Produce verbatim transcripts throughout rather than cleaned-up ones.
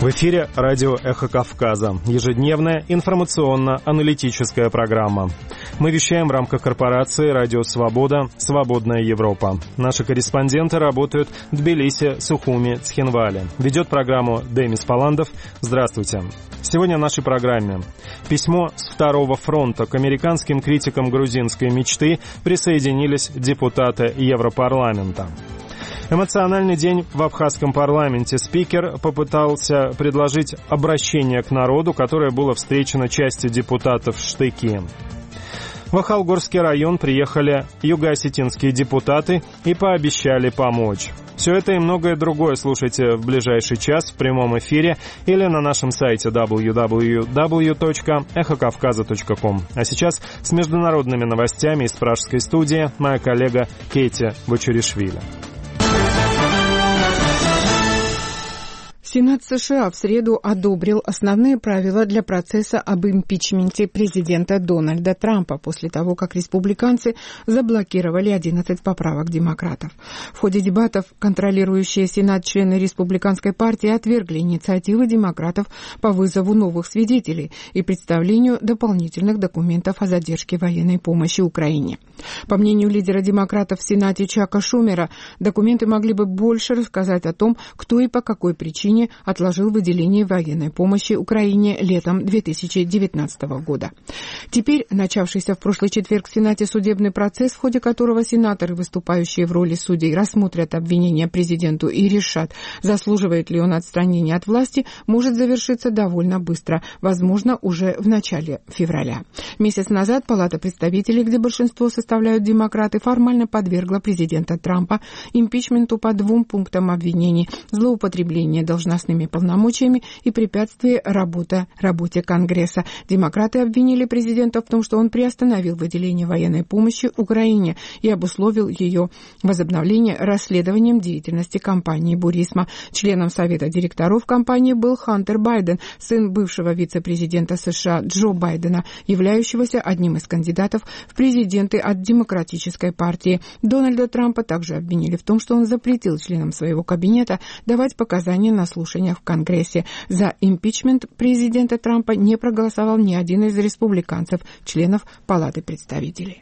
В эфире радио «Эхо Кавказа», ежедневная информационно-аналитическая программа. Мы вещаем в рамках корпорации «Радио Свобода. Свободная Европа». Наши корреспонденты работают в Тбилиси, Сухуми, Цхинвале. Ведет программу Демис Паландов. Здравствуйте. Сегодня в нашей программе письмо с Второго фронта. К американским критикам грузинской мечты присоединились депутаты Европарламента. Эмоциональный день в абхазском парламенте. Спикер попытался предложить обращение к народу, которое было встречено частью депутатов в штыки. В Ахалгорский район приехали юго-осетинские депутаты и пообещали помочь. Все это и многое другое слушайте в ближайший час в прямом эфире или на нашем сайте дабл ю дабл ю дабл ю точка эхо кавказа точка ком. А сейчас с международными новостями из пражской студии моя коллега Кейти Бочуришвили. Сенат США в среду одобрил основные правила для процесса об импичменте президента Дональда Трампа после того, как республиканцы заблокировали одиннадцать поправок демократов. В ходе дебатов контролирующие Сенат члены республиканской партии отвергли инициативы демократов по вызову новых свидетелей и представлению дополнительных документов о задержке военной помощи Украине. По мнению лидера демократов в Сенате Чака Шумера, документы могли бы больше рассказать о том, кто и по какой причине отложил выделение военной помощи Украине летом две тысячи девятнадцатого года. Теперь начавшийся в прошлый четверг в Сенате судебный процесс, в ходе которого сенаторы, выступающие в роли судей, рассмотрят обвинения президенту и решат, заслуживает ли он отстранения от власти, может завершиться довольно быстро, возможно, уже в начале февраля. Месяц назад Палата представителей, где большинство составляют демократы, формально подвергла президента Трампа импичменту по двум пунктам обвинений: злоупотребление должностными полномочиями и препятствие работе, работе Конгресса. Демократы обвинили президента в том, что он приостановил выделение военной помощи Украине и обусловил ее возобновление расследованием деятельности компании «Бурисма». Членом совета директоров компании был Хантер Байден, сын бывшего вице-президента США Джо Байдена, являющегося одним из кандидатов в президенты от Демократической партии. Дональда Трампа также обвинили в том, что он запретил членам своего кабинета давать показания на слушаниях в Конгрессе. За импичмент президента Трампа не проголосовал ни один из республиканцев, членов Палаты представителей.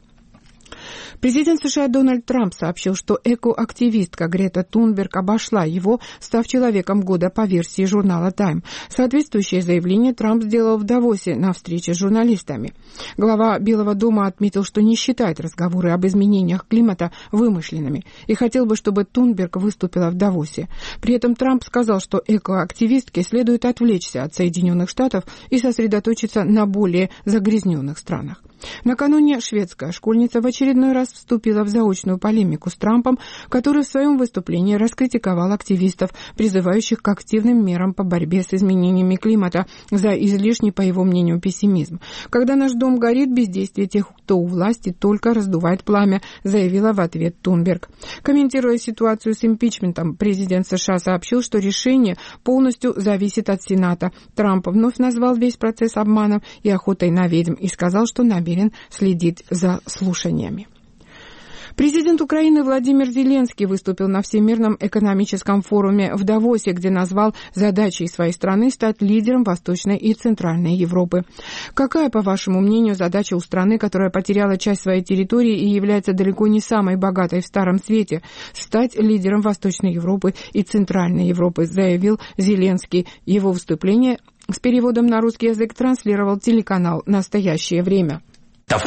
Президент США Дональд Трамп сообщил, что экоактивистка Грета Тунберг обошла его, став человеком года по версии журнала Time. Соответствующее заявление Трамп сделал в Давосе на встрече с журналистами. Глава Белого дома отметил, что не считает разговоры об изменениях климата вымышленными и хотел бы, чтобы Тунберг выступила в Давосе. При этом Трамп сказал, что экоактивистке следует отвлечься от Соединенных Штатов и сосредоточиться на более загрязненных странах. Накануне шведская школьница в очередной раз вступила в заочную полемику с Трампом, который в своем выступлении раскритиковал активистов, призывающих к активным мерам по борьбе с изменениями климата за излишний, по его мнению, пессимизм. «Когда наш дом горит, бездействие тех, кто у власти, только раздувает пламя», заявила в ответ Тунберг. Комментируя ситуацию с импичментом, президент США сообщил, что решение полностью зависит от Сената. Трамп вновь назвал весь процесс обманом и охотой на ведьм и сказал, что намерен следить за слушаниями. Президент Украины Владимир Зеленский выступил на Всемирном экономическом форуме в Давосе, где назвал задачей своей страны стать лидером Восточной и Центральной Европы. Какая, по вашему мнению, задача у страны, которая потеряла часть своей территории и является далеко не самой богатой в Старом Свете, стать лидером Восточной Европы и Центральной Европы, заявил Зеленский. Его выступление с переводом на русский язык транслировал телеканал «Настоящее время». В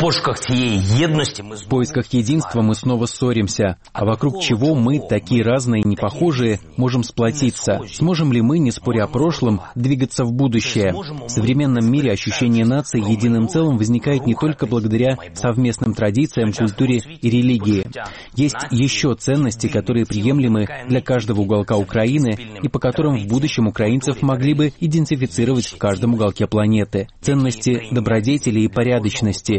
поисках единства мы снова ссоримся. А вокруг чего мы, такие разные и непохожие, можем сплотиться? Сможем ли мы, не споря о прошлом, двигаться в будущее? В современном мире ощущение нации единым целым возникает не только благодаря совместным традициям, культуре и религии. Есть еще ценности, которые приемлемы для каждого уголка Украины и по которым в будущем украинцев могли бы идентифицировать в каждом уголке планеты. Ценности добродетели и порядочности,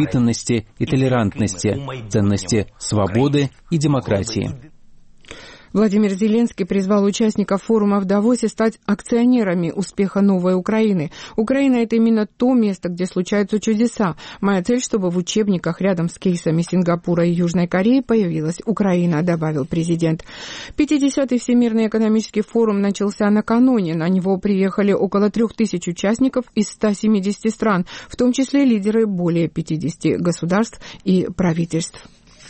воспитанности и толерантности, ценности свободы и демократии. Владимир Зеленский призвал участников форума в Давосе стать акционерами успеха новой Украины. Украина – это именно то место, где случаются чудеса. Моя цель, чтобы в учебниках рядом с кейсами Сингапура и Южной Кореи появилась Украина, добавил президент. пятидесятый Всемирный экономический форум начался накануне. На него приехали около трех тысяч участников из ста семидесяти стран, в том числе лидеры более пятидесяти государств и правительств.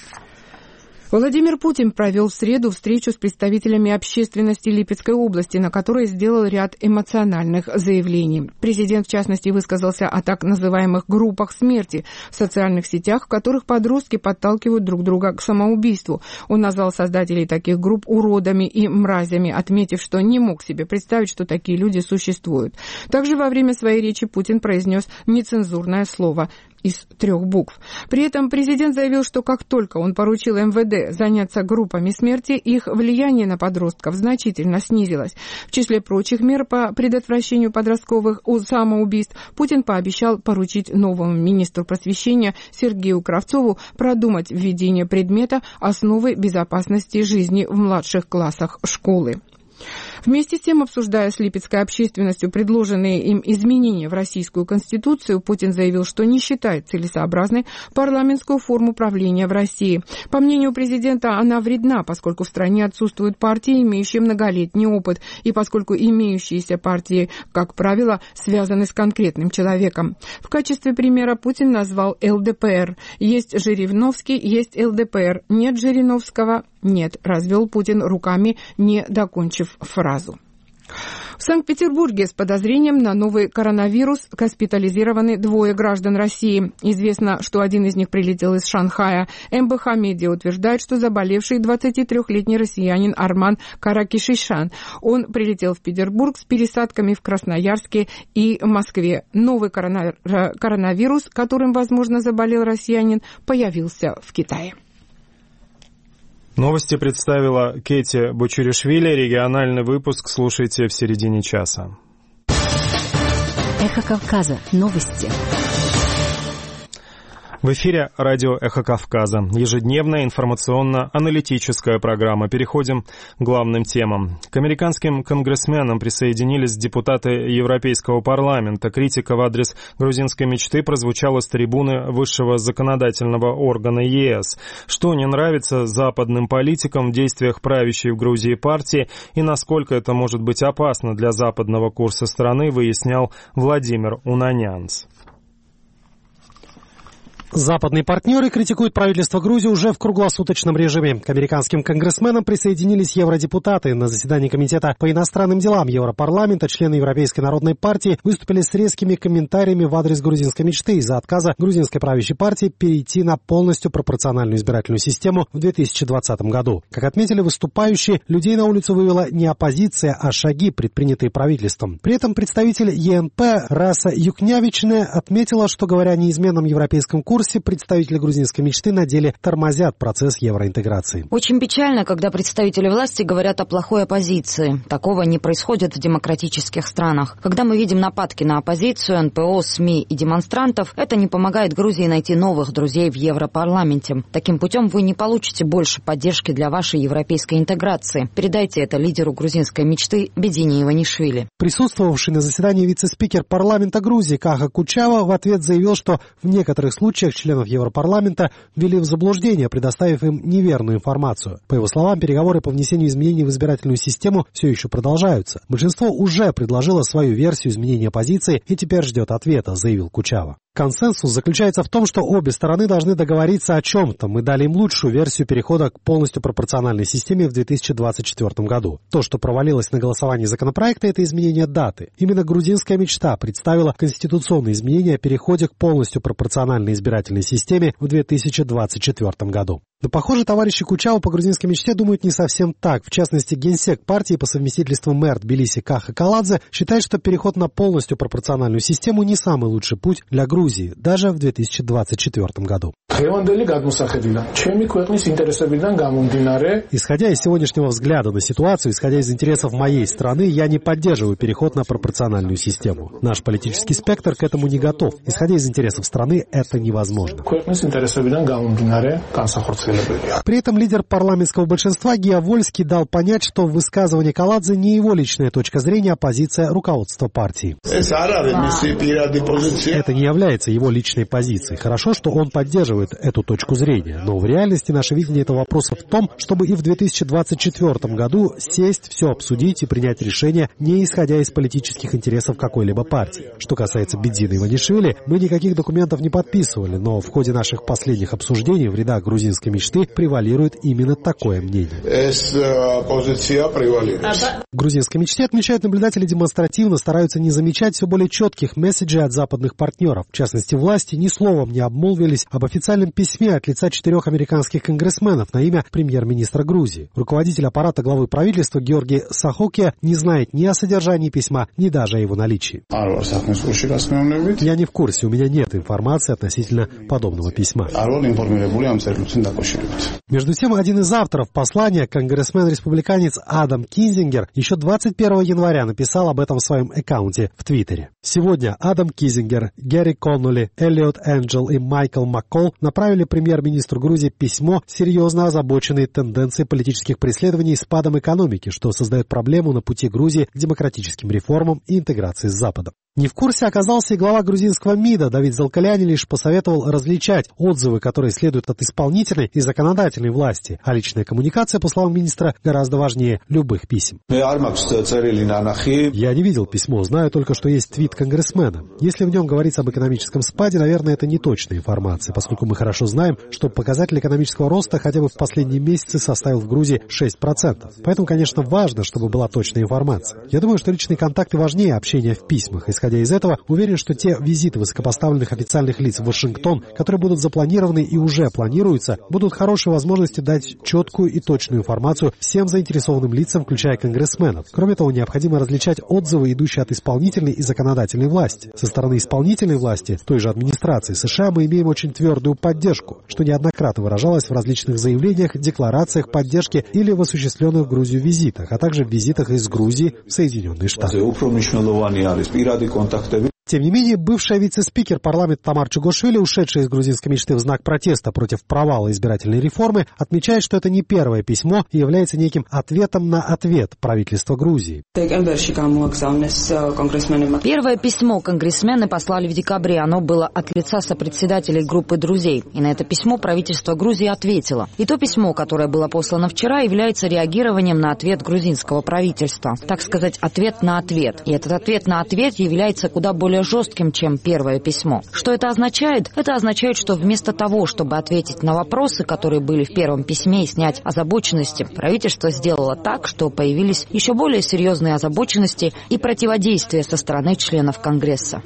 Владимир Путин провел в среду встречу с представителями общественности Липецкой области, на которой сделал ряд эмоциональных заявлений. Президент, в частности, высказался о так называемых группах смерти в социальных сетях, в которых подростки подталкивают друг друга к самоубийству. Он назвал создателей таких групп уродами и мразями, отметив, что не мог себе представить, что такие люди существуют. Также во время своей речи Путин произнес нецензурное слово из трех букв. При этом президент заявил, что как только он поручил эм вэ дэ заняться группами смерти, их влияние на подростков значительно снизилось. В числе прочих мер по предотвращению подростковых самоубийств Путин пообещал поручить новому министру просвещения Сергею Кравцову продумать введение предмета «Основы безопасности жизни в младших классах школы». Вместе с тем, обсуждая с липецкой общественностью предложенные им изменения в Российскую Конституцию, Путин заявил, что не считает целесообразной парламентскую форму правления в России. По мнению президента, она вредна, поскольку в стране отсутствуют партии, имеющие многолетний опыт, и поскольку имеющиеся партии, как правило, связаны с конкретным человеком. В качестве примера Путин назвал эл дэ пэ эр. Есть Жириновский, есть эл дэ пэ эр. Нет Жириновского, нет, развел Путин руками, не докончив фразу. В Санкт-Петербурге с подозрением на новый коронавирус госпитализированы двое граждан России. Известно, что один из них прилетел из Шанхая. эм бэ ха Медиа утверждает, что заболевший двадцатитрёхлетний россиянин Арман Каракишишан. Он прилетел в Петербург с пересадками в Красноярске и Москве. Новый коронавирус, которым, возможно, заболел россиянин, появился в Китае. Новости представила Кэти Бочуришвили. Региональный выпуск слушайте в середине часа. Эхо Кавказа. Новости. В эфире радио «Эхо Кавказа». Ежедневная информационно-аналитическая программа. Переходим к главным темам. К американским конгрессменам присоединились депутаты Европейского парламента. Критика в адрес грузинской мечты прозвучала с трибуны высшего законодательного органа е эс. Что не нравится западным политикам в действиях правящей в Грузии партии и насколько это может быть опасно для западного курса страны, выяснял Владимир Унанянц. Западные партнеры критикуют правительство Грузии уже в круглосуточном режиме. К американским конгрессменам присоединились евродепутаты. На заседании Комитета по иностранным делам Европарламента члены Европейской народной партии выступили с резкими комментариями в адрес грузинской мечты из-за отказа грузинской правящей партии перейти на полностью пропорциональную избирательную систему в две тысячи двадцатом году. Как отметили выступающие, людей на улицу вывела не оппозиция, а шаги, предпринятые правительством. При этом представитель е эн пэ Раса Юкнявичне отметила, что, говоря о неизменном европейском курсе, представители грузинской мечты на деле тормозят процесс евроинтеграции. Очень печально, когда представители власти говорят о плохой оппозиции. Такого не происходит в демократических странах. Когда мы видим нападки на оппозицию, эн пэ о, СМИ и демонстрантов, это не помогает Грузии найти новых друзей в Европарламенте. Таким путем вы не получите больше поддержки для вашей европейской интеграции. Передайте это лидеру грузинской мечты Бедине Иванишвили. Присутствовавший на заседании вице-спикер парламента Грузии Каха Кучава в ответ заявил, что в некоторых случаях членов Европарламента ввели в заблуждение, предоставив им неверную информацию. По его словам, переговоры по внесению изменений в избирательную систему все еще продолжаются. Большинство уже предложило свою версию изменения позиции и теперь ждет ответа, заявил Кучава. Консенсус заключается в том, что обе стороны должны договориться о чем-то. Мы дали им лучшую версию перехода к полностью пропорциональной системе в две тысячи двадцать четвёртом году. То, что провалилось на голосовании законопроекта, это изменение даты. Именно грузинская мечта представила конституционные изменения о переходе к полностью пропорциональной избирательной системе в две тысячи двадцать четвёртом году. Но, похоже, товарищи Кучава по грузинской мечте думают не совсем так. В частности, генсек партии по совместительству мэр Тбилиси Каха Каладзе считает, что переход на полностью пропорциональную систему не самый лучший путь для Грузии, даже в две тысячи двадцать четвёртом году. Исходя из сегодняшнего взгляда на ситуацию, исходя из интересов моей страны, я не поддерживаю переход на пропорциональную систему. Наш политический спектр к этому не готов. Исходя из интересов страны, это невозможно. При этом лидер парламентского большинства Гия Вольский дал понять, что высказывание Каладзе не его личная точка зрения, а позиция руководства партии. Это не является его личной позицией. Хорошо, что он поддерживает эту точку зрения, но в реальности наше видение этого вопроса в том, чтобы и в две тысячи двадцать четвёртом году сесть, все обсудить и принять решение, не исходя из политических интересов какой-либо партии. Что касается Бедзины Иванишвили, мы никаких документов не подписывали, но в ходе наших последних обсуждений в рядах грузинской мечты превалирует именно такое мнение. В грузинской мечте, отмечают наблюдатели, демонстративно стараются не замечать все более четких месседжей от западных партнеров. В частности, власти ни словом не обмолвились об официальном письме от лица четырех американских конгрессменов на имя премьер-министра Грузии. Руководитель аппарата главы правительства Георгий Сахокия не знает ни о содержании письма, ни даже о его наличии. Я не в курсе, у меня нет информации относительно подобного письма. Между тем, один из авторов послания, конгрессмен-республиканец Адам Кинзингер, еще двадцать первого января написал об этом в своем аккаунте в Твиттере. Сегодня Адам Кинзингер, Гэри Конноли, Эллиот Энджел и Майкл Маккол направили премьер-министру Грузии письмо, серьезно озабоченные тенденцией политических преследований и спадом экономики, что создает проблему на пути Грузии к демократическим реформам и интеграции с Западом. Не в курсе оказался и глава грузинского МИДа Давид Залкаляни, лишь посоветовал различать отзывы, которые следуют от исполнительной и законодательной власти, а личная коммуникация, по словам министра, гораздо важнее любых писем. Я не видел письмо, знаю только, что есть твит конгрессмена. Если в нем говорится об экономическом спаде, наверное, это не точная информация, поскольку мы хорошо знаем, что показатель экономического роста хотя бы в последние месяцы составил в Грузии шесть процентов. Поэтому, конечно, важно, чтобы была точная информация. Я думаю, что личные контакты важнее общения в письмах. Исходя из этого, уверен, что те визиты высокопоставленных официальных лиц в Вашингтон, которые будут запланированы и уже планируются, будут хорошей возможностью дать четкую и точную информацию всем заинтересованным лицам, включая конгрессменов. Кроме того, необходимо различать отзывы, идущие от исполнительной и законодательной власти. Со стороны исполнительной власти, той же администрации США, мы имеем очень твердую поддержку, что неоднократно выражалось в различных заявлениях, декларациях поддержки или в осуществленных в Грузию визитах, а также в визитах из Грузии в Соединенные Штаты. Тем не менее, бывшая вице-спикер парламента Тамар Чугошвили, ушедшая из грузинской мечты в знак протеста против провала избирательной реформы, отмечает, что это не первое письмо и является неким ответом на ответ правительства Грузии. Первое письмо конгрессмены послали в декабре. Оно было от лица сопредседателей группы друзей. И на это письмо правительство Грузии ответило. И то письмо, которое было послано вчера, является реагированием на ответ грузинского правительства. Так сказать, ответ на ответ. И этот ответ на ответ является куда более жестким, чем первое письмо. Что это означает? Это означает, что вместо того, чтобы ответить на вопросы, которые были в первом письме, и снять озабоченности, правительство сделало так, что появились еще более серьезные озабоченности и противодействия со стороны членов Конгресса.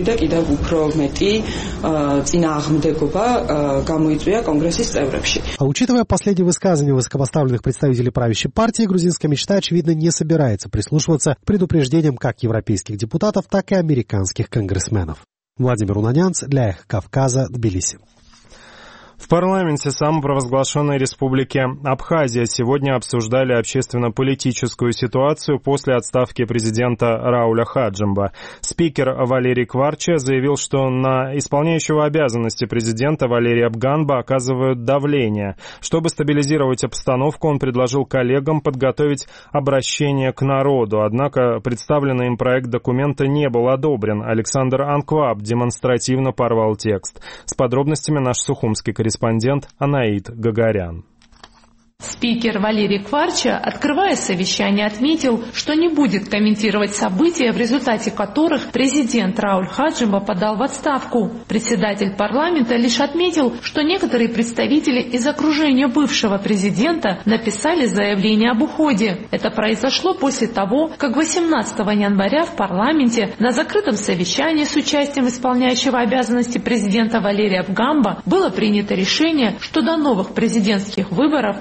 А учитывая последние высказывания высокопоставленных представителей правящей партии, грузинская мечта, очевидно, не собирается прислушиваться к предупреждениям как европейских депутатов, так и американских конгрессменов. Владимир Унанянц для «Эхо Кавказа», Тбилиси. В парламенте самопровозглашенной республики Абхазия сегодня обсуждали общественно-политическую ситуацию после отставки президента Рауля Хаджимба. Спикер Валерий Кварча заявил, что на исполняющего обязанности президента Валерия Бганба оказывают давление. Чтобы стабилизировать обстановку, он предложил коллегам подготовить обращение к народу. Однако представленный им проект документа не был одобрен. Александр Анкваб демонстративно порвал текст. С подробностями наш сухумский корреспондент. Корреспондент Анаит Гагарян. Спикер Валерий Кварча, открывая совещание, отметил, что не будет комментировать события, в результате которых президент Рауль Хаджимба подал в отставку. Председатель парламента лишь отметил, что некоторые представители из окружения бывшего президента написали заявление об уходе. Это произошло после того, как восемнадцатого января в парламенте на закрытом совещании с участием исполняющего обязанности президента Валерия Бганба было принято решение, что до новых президентских выборов, которые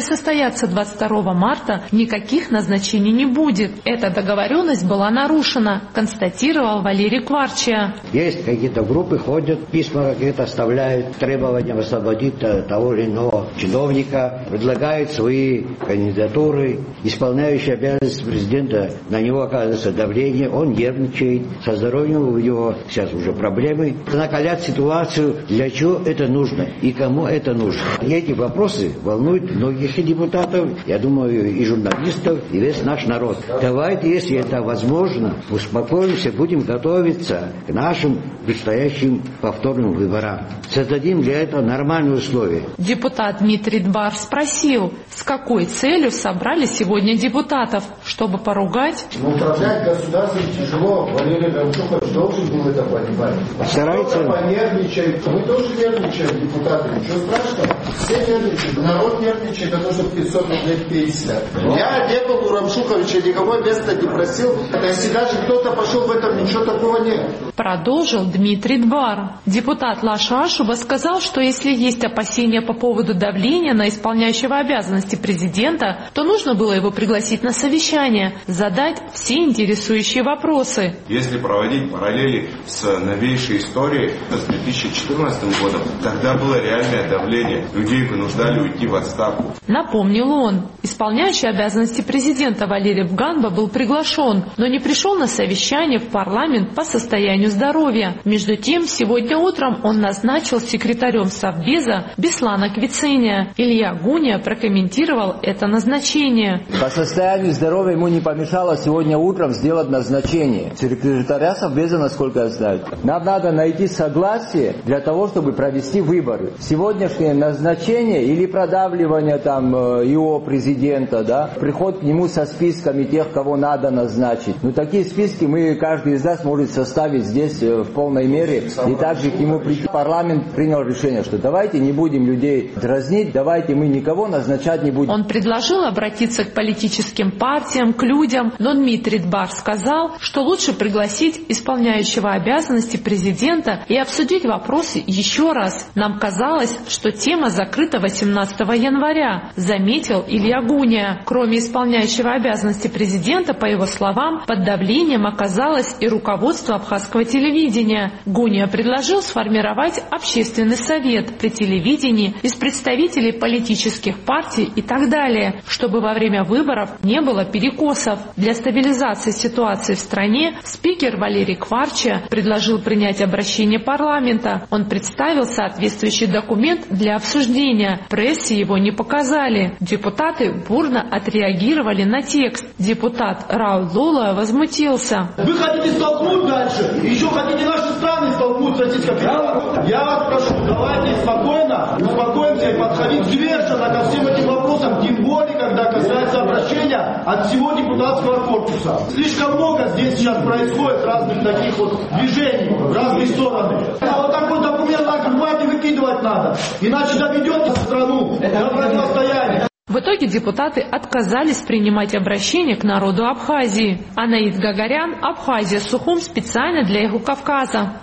состоятся двадцать второго марта, никаких назначений не будет. Эта договоренность была нарушена, констатировал Валерий Кварча. Есть какие-то группы, ходят, письма какие-то оставляют, требования освободить того или иного чиновника, предлагают свои кандидатуры, исполняющие обязанности президента, на него оказывается давление, он нервничает, со здоровьем у него сейчас уже проблемы. Накалять ситуацию, для чего это нужно и кому это нужно. И эти вопросы волнуют многих и депутатов, я думаю, и журналистов, и весь наш народ. Давайте, если это возможно, успокоимся, будем готовиться к нашим предстоящим повторным выборам. Создадим для этого нормальные условия. Депутат Дмитрий Дбар спросил, с какой целью собрали сегодня депутатов, чтобы поругать? Но управлять государством тяжело. Валерий Рамшухович должен был это понимать. Старается. Кто-то понервничает. Мы тоже нервничаем, депутаты. Ничего страшного. Все нервничают. Народ нервничает, а то, что пятьсот рублей пенсия. Я не был у Рамшуховича, никого места не просил. Если даже кто-то пошел в этом, ничего такого нет. Продолжил Дмитрий Дбар. Депутат Лаша Ашуба сказал, что если есть опасения по поводу давления на исполняющего обязанности президента, то нужно было его пригласить на совещание, задать все интересующие вопросы. Если проводить параллели с новейшей историей, с две тысячи четырнадцатым годом, тогда было реальное давление. Людей вынуждали уйти в отставку. Напомнил он, исполняющий обязанности президента Валерий Ганба был приглашен, но не пришел на совещание в парламент по состоянию здоровья. Между тем, сегодня утром он назначил секретарем Совбеза Беслана Квицения. Илья Гуня прокомментировал это назначение. По состоянию здоровья ему не помешало сегодня утром сделать назначение секретаря Совбеза, насколько я знаю. Нам надо найти согласие для того, чтобы провести выборы. Сегодняшнее назначение или продавливание там его президента, да, приход к нему со списками тех, кого надо назначить. Но такие списки мы, каждый из нас может составить здесь в полной мере. И также к нему прийти. Парламент принял решение, что давайте не будем людей дразнить, давайте мы никого назначать не будем. Он предложил обратиться к политическим партиям, к людям, но Дмитрий Дбар сказал, что лучше пригласить исполняющего обязанности президента и обсудить вопросы еще раз. Нам казалось, что тема закрыта восемнадцатого января, заметил Илья Гуня. Кроме исполняющего обязанности президента, по его словам, под давлением оказалось и руководство абхазского телевидения. Гуня предложил сформировать общественный совет при телевидении из представителей политических партий и так далее, чтобы во время выборов не было перекосов. Для стабилизации ситуации в стране спикер Валерий Кварча предложил принять обращение парламента. Он представил соответствующий документ для обсуждения. Прессе его не показали. Депутаты бурно отреагировали на текст. Депутат Рауль Лола возмутился. Вы хотите столкнуть дальше? Еще хотите наши страны столкнуть с Российской Федерацией? Я вас прошу, давайте спокойно, успокоимся и подходить взвешенно ко всем этим вопросам, тем более, когда касается обращения от всего депутатского корпуса. Слишком много здесь сейчас происходит разных таких вот движений в разные стороны. А вот такой документ так рвать и выкидывать надо, иначе доведете страну до противостояния. В итоге депутаты отказались принимать обращение к народу Абхазии. Анаид Гагарян, Абхазия, Сухум, специально для Юго-Кавказа.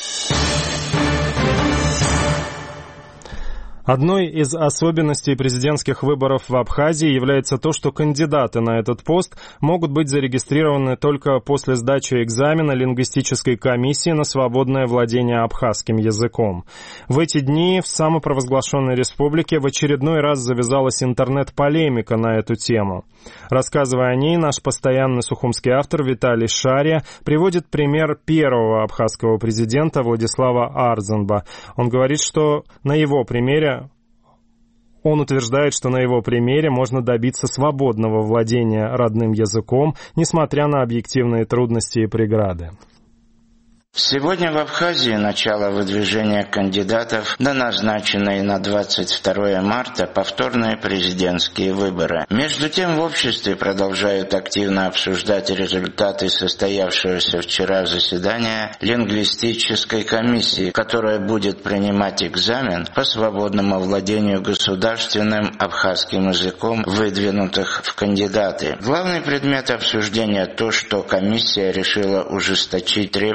Одной из особенностей президентских выборов в Абхазии является то, что кандидаты на этот пост могут быть зарегистрированы только после сдачи экзамена лингвистической комиссии на свободное владение абхазским языком. В эти дни в самопровозглашенной республике в очередной раз завязалась интернет-полемика на эту тему. Рассказывая о ней, наш постоянный сухумский автор Виталий Шария приводит пример первого абхазского президента Владислава Арзанба. Он говорит, что на его примере Он утверждает, что на его примере можно добиться свободного владения родным языком, несмотря на объективные трудности и преграды. Сегодня в Абхазии начало выдвижения кандидатов на назначенные на двадцать второе марта повторные президентские выборы. Между тем в обществе продолжают активно обсуждать результаты состоявшегося вчера заседания лингвистической комиссии, которая будет принимать экзамен по свободному владению государственным абхазским языком, выдвинутых в кандидаты. Главный предмет обсуждения то, что комиссия решила ужесточить требования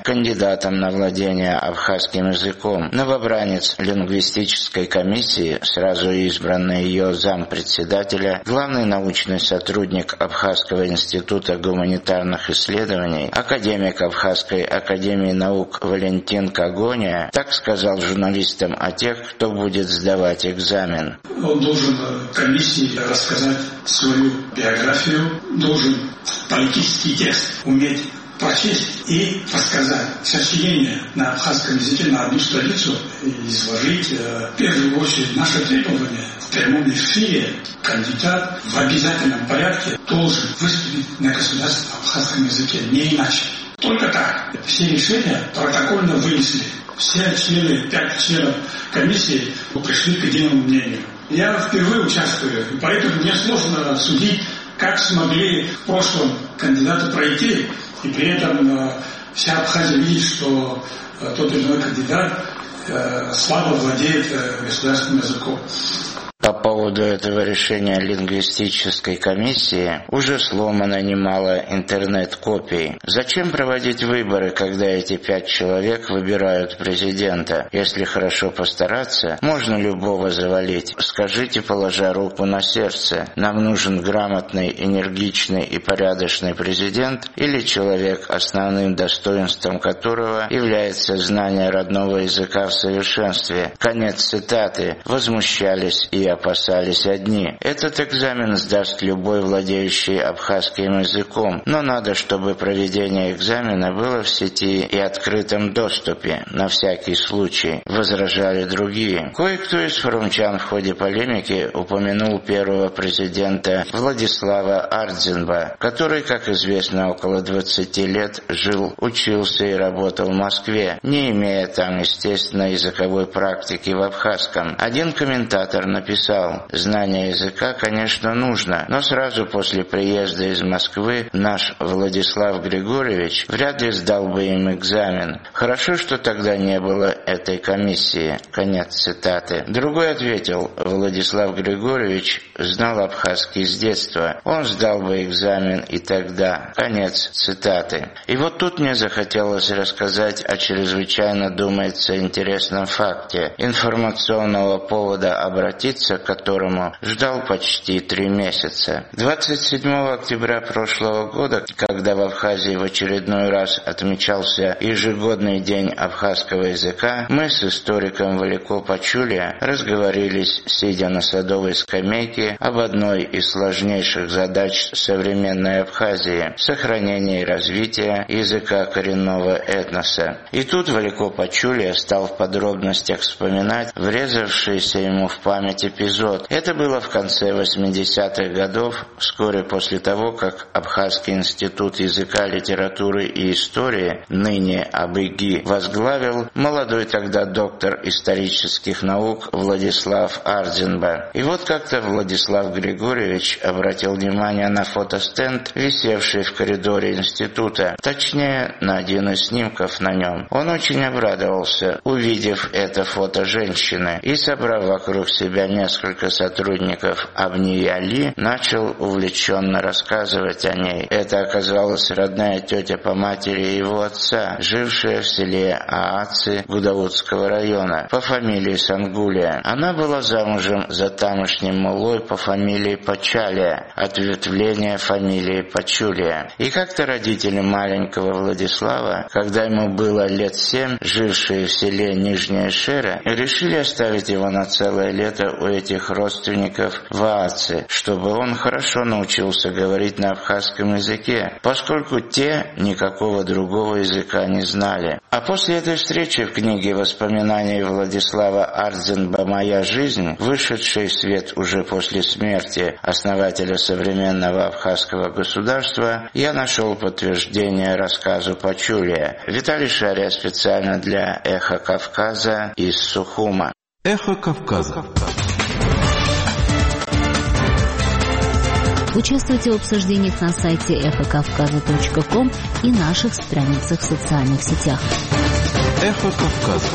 кандидатом на владение абхазским языком. Новобранец лингвистической комиссии, сразу избранный ее зампредседателя, главный научный сотрудник Абхазского института гуманитарных исследований, академик Абхазской академии наук Валентин Когония, так сказал журналистам о тех, кто будет сдавать экзамен. Он должен комиссии рассказать свою биографию, должен политический текст уметь прочесть и рассказать сочинение на абхазском языке на одну страницу и изложить в первую очередь наши требования. В прямом эфире кандидат в обязательном порядке должен выступить на государственном абхазском языке, не иначе. Только так. Все решения протокольно вынесли. Все члены, пять членов комиссии пришли к единому мнению. Я впервые участвую, поэтому мне сложно судить, как смогли в прошлом кандидаты пройти, и при этом вся Абхазия видит, что тот или иной кандидат слабо владеет государственным языком. По поводу этого решения лингвистической комиссии уже сломано немало интернет-копий. Зачем проводить выборы, когда эти пять человек выбирают президента? Если хорошо постараться, можно любого завалить. Скажите, положа руку на сердце, нам нужен грамотный, энергичный и порядочный президент или человек, основным достоинством которого является знание родного языка в совершенстве? Конец цитаты. Возмущались и опасались одни. Этот экзамен сдаст любой владеющий абхазским языком, но надо, чтобы проведение экзамена было в сети и открытом доступе, на всякий случай, возражали другие. Кое-кто из форумчан в ходе полемики упомянул первого президента Владислава Ардзинба, который, как известно, около двадцати лет жил, учился и работал в Москве, не имея там, естественно, языковой практики в абхазском. Один комментатор написал: знание языка, конечно, нужно, но сразу после приезда из Москвы наш Владислав Григорьевич вряд ли сдал бы им экзамен. Хорошо, что тогда не было этой комиссии. Конец цитаты. Другой ответил: Владислав Григорьевич знал абхазский с детства. Он сдал бы экзамен и тогда. Конец цитаты. И вот тут мне захотелось рассказать о чрезвычайно, думается, интересном факте, информационного повода обратиться к которому ждал почти три месяца. двадцать седьмого октября прошлого года, когда в Абхазии в очередной раз отмечался ежегодный день абхазского языка, мы с историком Валико Пачулия разговорились, сидя на садовой скамейке, об одной из сложнейших задач современной Абхазии – сохранении и развития языка коренного этноса. И тут Валико Пачулия стал в подробностях вспоминать врезавшийся ему в память эпизод. Это было в конце восьмидесятых годов, вскоре после того, как Абхазский институт языка, литературы и истории, ныне АБЭГИ, возглавил молодой тогда доктор исторических наук Владислав Ардзинба. И вот как-то Владислав Григорьевич обратил внимание на фотостенд, висевший в коридоре института, точнее, на один из снимков на нем. Он очень обрадовался, увидев это фото женщины, и, собрав вокруг себя несколько сотрудников Абни-Али, начал увлеченно рассказывать о ней. Это оказалась родная тетя по матери его отца, жившая в селе Ааци Гудаутского района по фамилии Сангулия. Она была замужем за тамошним муллой по фамилии Пачалия, ответвление фамилии Пачулия. И как-то родители маленького Владислава, когда ему было лет семь, жившие в селе Нижняя Шера, решили оставить его на целое лето у этих родственников в Ааце, чтобы он хорошо научился говорить на абхазском языке, поскольку те никакого другого языка не знали. А после этой встречи в книге воспоминаний Владислава Ардзинба «Моя жизнь», вышедшей в свет уже после смерти основателя современного абхазского государства, я нашел подтверждение рассказу Пачулия. Виталий Шария специально для «Эхо Кавказа» из Сухума. Эхо Кавказа. Участвуйте в обсуждениях на сайте эхо кавказа точка ком и наших страницах в социальных сетях. Эхо Кавказа.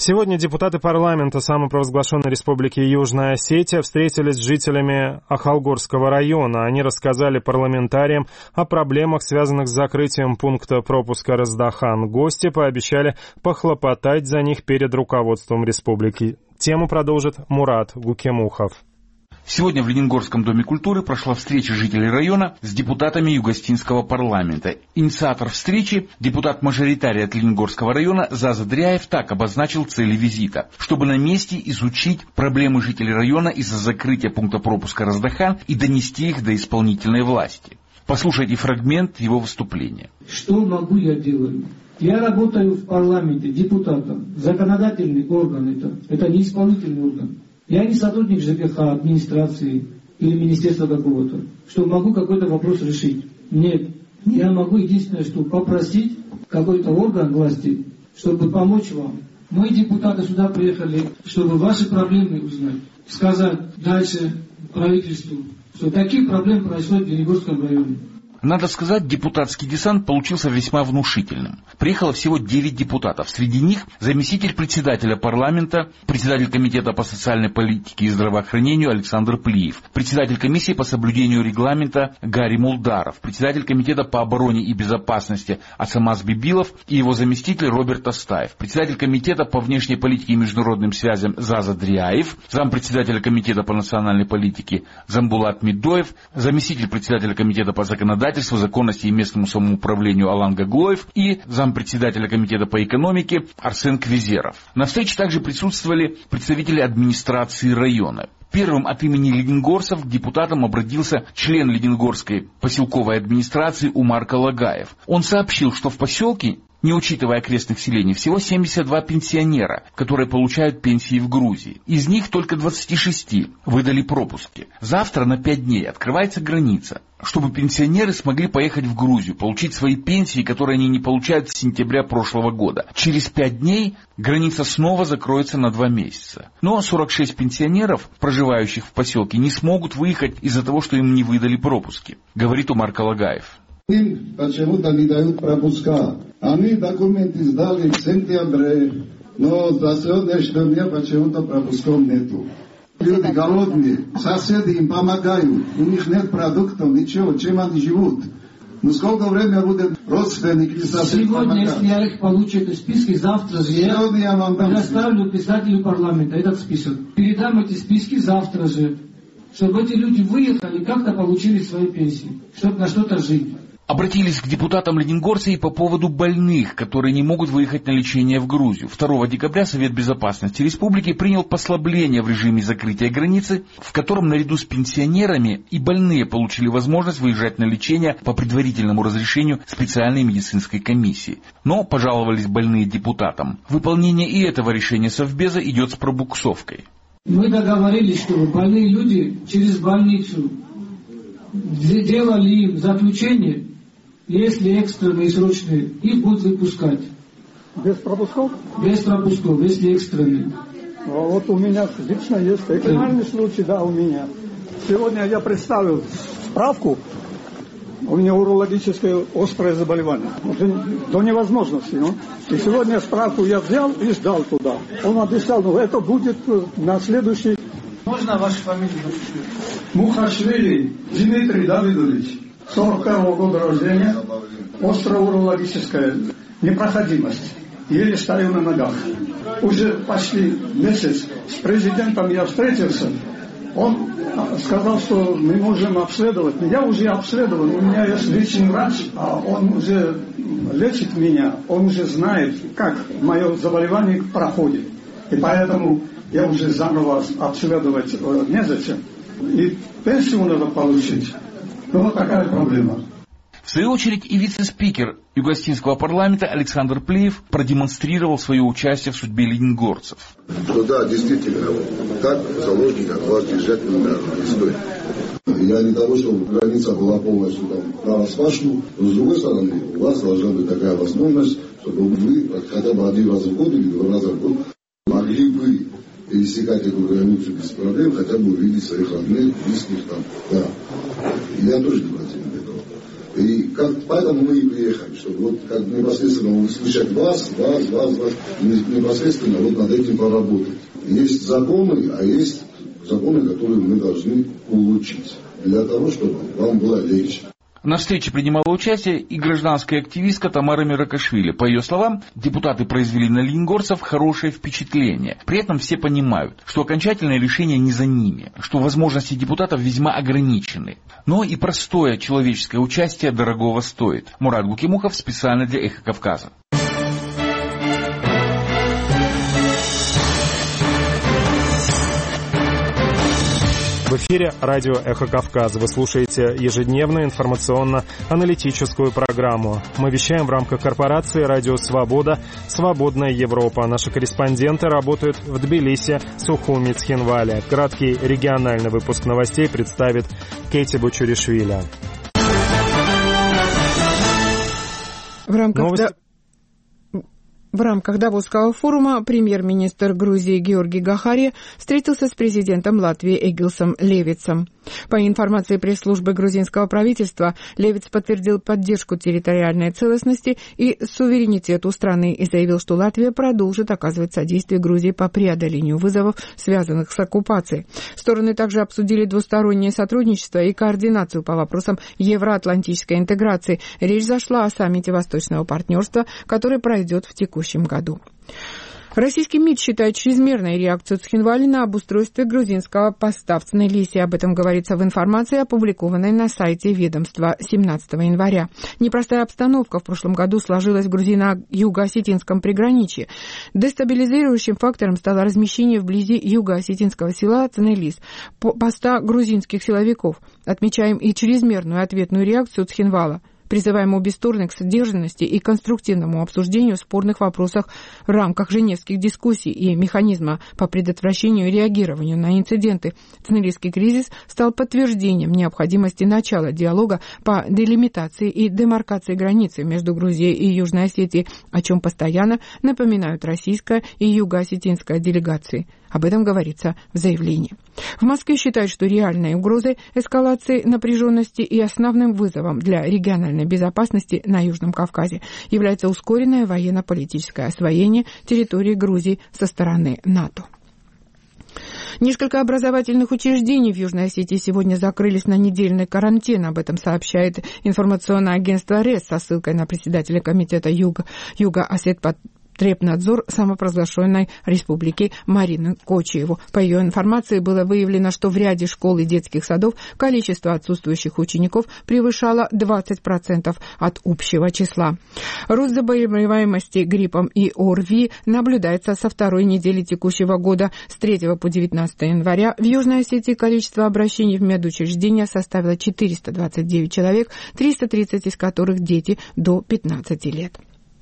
Сегодня депутаты парламента самопровозглашенной республики Южная Осетия встретились с жителями Ахалгорского района. Они рассказали парламентариям о проблемах, связанных с закрытием пункта пропуска Раздахан. Гости пообещали похлопотать за них перед руководством республики. Тему продолжит Мурат Гукемухов. Сегодня в Лениногорском доме культуры прошла встреча жителей района с депутатами Югостинского парламента. Инициатор встречи, депутат-мажоритарий от Лениногорского района Заза Дряев, так обозначил цели визита, чтобы на месте изучить проблемы жителей района из-за закрытия пункта пропуска Раздахан и донести их до исполнительной власти. Послушайте фрагмент его выступления. Что могу я делать? Я работаю в парламенте депутатом. Законодательный орган это, это не исполнительный орган. Я не сотрудник ЖКХ, администрации или министерства какого-то, что могу какой-то вопрос решить. Нет. Я могу единственное, что попросить какой-то орган власти, чтобы помочь вам. Мы, депутаты, сюда приехали, чтобы ваши проблемы узнать. Сказать дальше правительству, что такие проблемы происходят в Лениногорском районе. Надо сказать, депутатский десант получился весьма внушительным. Приехало всего девять депутатов. Среди них заместитель председателя парламента, председатель комитета по социальной политике и здравоохранению Александр Плиев, председатель комиссии по соблюдению регламента Гарри Мулдаров, председатель комитета по обороне и безопасности Асамаз Бибилов и его заместитель Роберт Астаев, председатель комитета по внешней политике и международным связям Заза Дряев, зампредседателя комитета по национальной политике Замбулат Медоев, заместитель председателя комитета по законодательству, законности и местному самоуправлению Алан Гаглоев и зампредседателя комитета по экономике Арсен Квизеров. На встрече также присутствовали представители администрации района. Первым от имени лениногорцев к депутатам обратился член Лениногорской поселковой администрации Умар Калагаев. Он сообщил, что в поселке, не учитывая окрестных селений, всего семьдесят два пенсионера, которые получают пенсии в Грузии. Из них только двадцати шести выдали пропуски. Завтра на пять дней открывается граница, чтобы пенсионеры смогли поехать в Грузию, получить свои пенсии, которые они не получают с сентября прошлого года. Через пять дней граница снова закроется на два месяца. Но сорок шесть пенсионеров, проживающих в поселке, не смогут выехать из-за того, что им не выдали пропуски, говорит Умар Калагаев. Им почему-то не дают пропуска. Они документы сдали в сентябре, но до сегодняшнего дня почему-то пропусков нету. Люди голодные, соседи им помогают, у них нет продуктов, ничего, чем они живут. Ну сколько времени будет родственники и соседи Сегодня, помогать? если я их получу эти списки, завтра же я предоставлю председателю парламента этот список. Передам эти списки завтра же, чтобы эти люди выехали, как-то получили свои пенсии, чтобы на что-то жить. Обратились к депутатам лениногорцы и по поводу больных, которые не могут выехать на лечение в Грузию. второго декабря Совет Безопасности Республики принял послабление в режиме закрытия границы, в котором наряду с пенсионерами и больные получили возможность выезжать на лечение по предварительному разрешению специальной медицинской комиссии. Но пожаловались больные депутатам. Выполнение и этого решения Совбеза идет с пробуксовкой. Мы договорились, что больные люди через больницу делали им заключение, если экстренные и срочные, их будут выпускать. Без пропусков? Без пропусков, если экстренные. А вот у меня лично есть экстренный случай, да, у меня. Сегодня я представил справку, у меня урологическое острое заболевание. До невозможности. Ну. И сегодня справку я взял и сдал туда. Он обещал, ну это будет на следующий... Можно вашу фамилию? Мухашвили Дмитрий Давидович, сорок первого года рождения, острая урологическая непроходимость. Еле стою на ногах. Уже почти месяц с президентом я встретился. Он сказал, что мы можем обследовать. Я уже обследован, у меня есть личный врач, а он уже лечит меня, он уже знает, как мое заболевание проходит. И поэтому я уже заново обследовать незачем. И пенсию надо получить. Ну, вот такая проблема. В свою очередь и вице-спикер Югостинского парламента Александр Плиев продемонстрировал свое участие в судьбе лениногорцев. Что да, действительно, так заложника вас держать не надо. История. Я не того, чтобы граница была полностью там нараспашку, но с другой стороны, у вас должна быть такая возможность, чтобы вы хотя бы один раз в год или два раза в год могли бы пересекать эту границу без проблем, хотя бы увидеть своих родных, близких там. Да. И я тоже не противник этого. И как, поэтому мы и приехали, чтобы вот как непосредственно услышать вас, вас, вас, вас, непосредственно вот над этим поработать. Есть законы, а есть законы, которые мы должны улучшить для того, чтобы вам было легче. На встрече принимала участие и гражданская активистка Тамара Миракашвили. По ее словам, депутаты произвели на лениногорцев хорошее впечатление. При этом все понимают, что окончательное решение не за ними, что возможности депутатов весьма ограничены. Но и простое человеческое участие дорогого стоит. Мурат Гукимухов специально для «Эхо Кавказа». В эфире радио «Эхо Кавказа». Вы слушаете ежедневную информационно-аналитическую программу. Мы вещаем в рамках корпорации «Радио Свобода», «Свободная Европа». Наши корреспонденты работают в Тбилиси, Сухуми, Цхинвале. Краткий региональный выпуск новостей представит Кейти Бочуришвили. В рамках... Новости... В рамках Давосского форума премьер-министр Грузии Георгий Гахари встретился с президентом Латвии Эгилсом Левитсом. По информации пресс-службы грузинского правительства, Левитс подтвердил поддержку территориальной целостности и суверенитету страны и заявил, что Латвия продолжит оказывать содействие Грузии по преодолению вызовов, связанных с оккупацией. Стороны также обсудили двустороннее сотрудничество и координацию по вопросам евроатлантической интеграции. Речь зашла о саммите Восточного партнерства, который пройдет в текущем году. Российский МИД считает чрезмерной реакцию Цхинвали на обустройстве грузинского поста в Цнелисе. Об этом говорится в информации, опубликованной на сайте ведомства семнадцатого января. Непростая обстановка в прошлом году сложилась в грузино-юго-осетинском приграничье. Дестабилизирующим фактором стало размещение вблизи юго-осетинского села Цнелис поста грузинских силовиков. Отмечаем и чрезмерную ответную реакцию Цхинвала. Призываем обе стороны к сдержанности и конструктивному обсуждению спорных вопросов в рамках женевских дискуссий и механизма по предотвращению и реагированию на инциденты. Цнелисский кризис стал подтверждением необходимости начала диалога по делимитации и демаркации границы между Грузией и Южной Осетией, о чем постоянно напоминают российская и юго-осетинская делегации. Об этом говорится в заявлении. В Москве считают, что реальной угрозой эскалации напряженности и основным вызовом для региональной безопасности на Южном Кавказе является ускоренное военно-политическое освоение территории Грузии со стороны НАТО. Несколько образовательных учреждений в Южной Осетии сегодня закрылись на недельный карантин. Об этом сообщает информационное агентство РЕС со ссылкой на председателя комитета Юго, Юго-Осетпотребнадзор самопровозглашенной республики Марину Кочиеву. По ее информации было выявлено, что в ряде школ и детских садов количество отсутствующих учеников превышало двадцать процентов от общего числа. Рост заболеваемости гриппом и ОРВИ наблюдается со второй недели текущего года. С третьего по девятнадцатое января в Южной Осетии количество обращений в медучреждения составило четыреста двадцать девять человек, триста тридцать из которых дети до пятнадцати лет.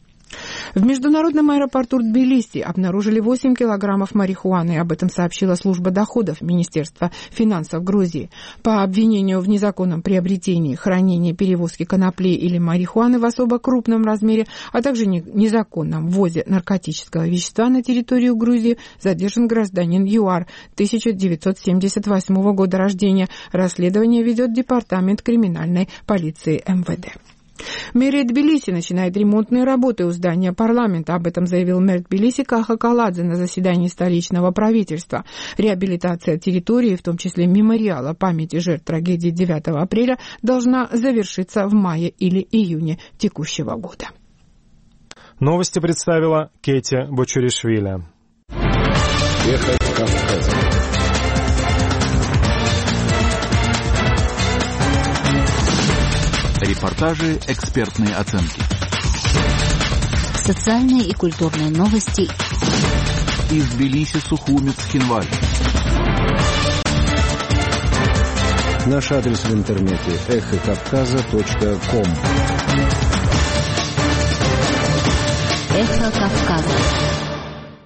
В международном аэропорту Тбилиси обнаружили восемь килограммов марихуаны. Об этом сообщила служба доходов Министерства финансов Грузии. По обвинению в незаконном приобретении, хранении, перевозке конопли или марихуаны в особо крупном размере, а также незаконном ввозе наркотического вещества на территорию Грузии задержан гражданин ЮАР тысяча девятьсот семьдесят восьмого года рождения. Расследование ведет Департамент криминальной полиции эм вэ дэ. Мэрия Тбилиси начинает ремонтные работы у здания парламента. Об этом заявил мэр Тбилиси Каха Каладзе на заседании столичного правительства. Реабилитация территории, в том числе мемориала памяти жертв трагедии девятого апреля, должна завершиться в мае или июне текущего года. Новости представила Кейти Бочуришвили. Эхо Кавказа. Репортажи, экспертные оценки. Социальные и культурные новости. Из Тбилиси, Сухуми, Цхинвали. Наш адрес в интернете эхо кавказа точка ком. Эхо Кавказа.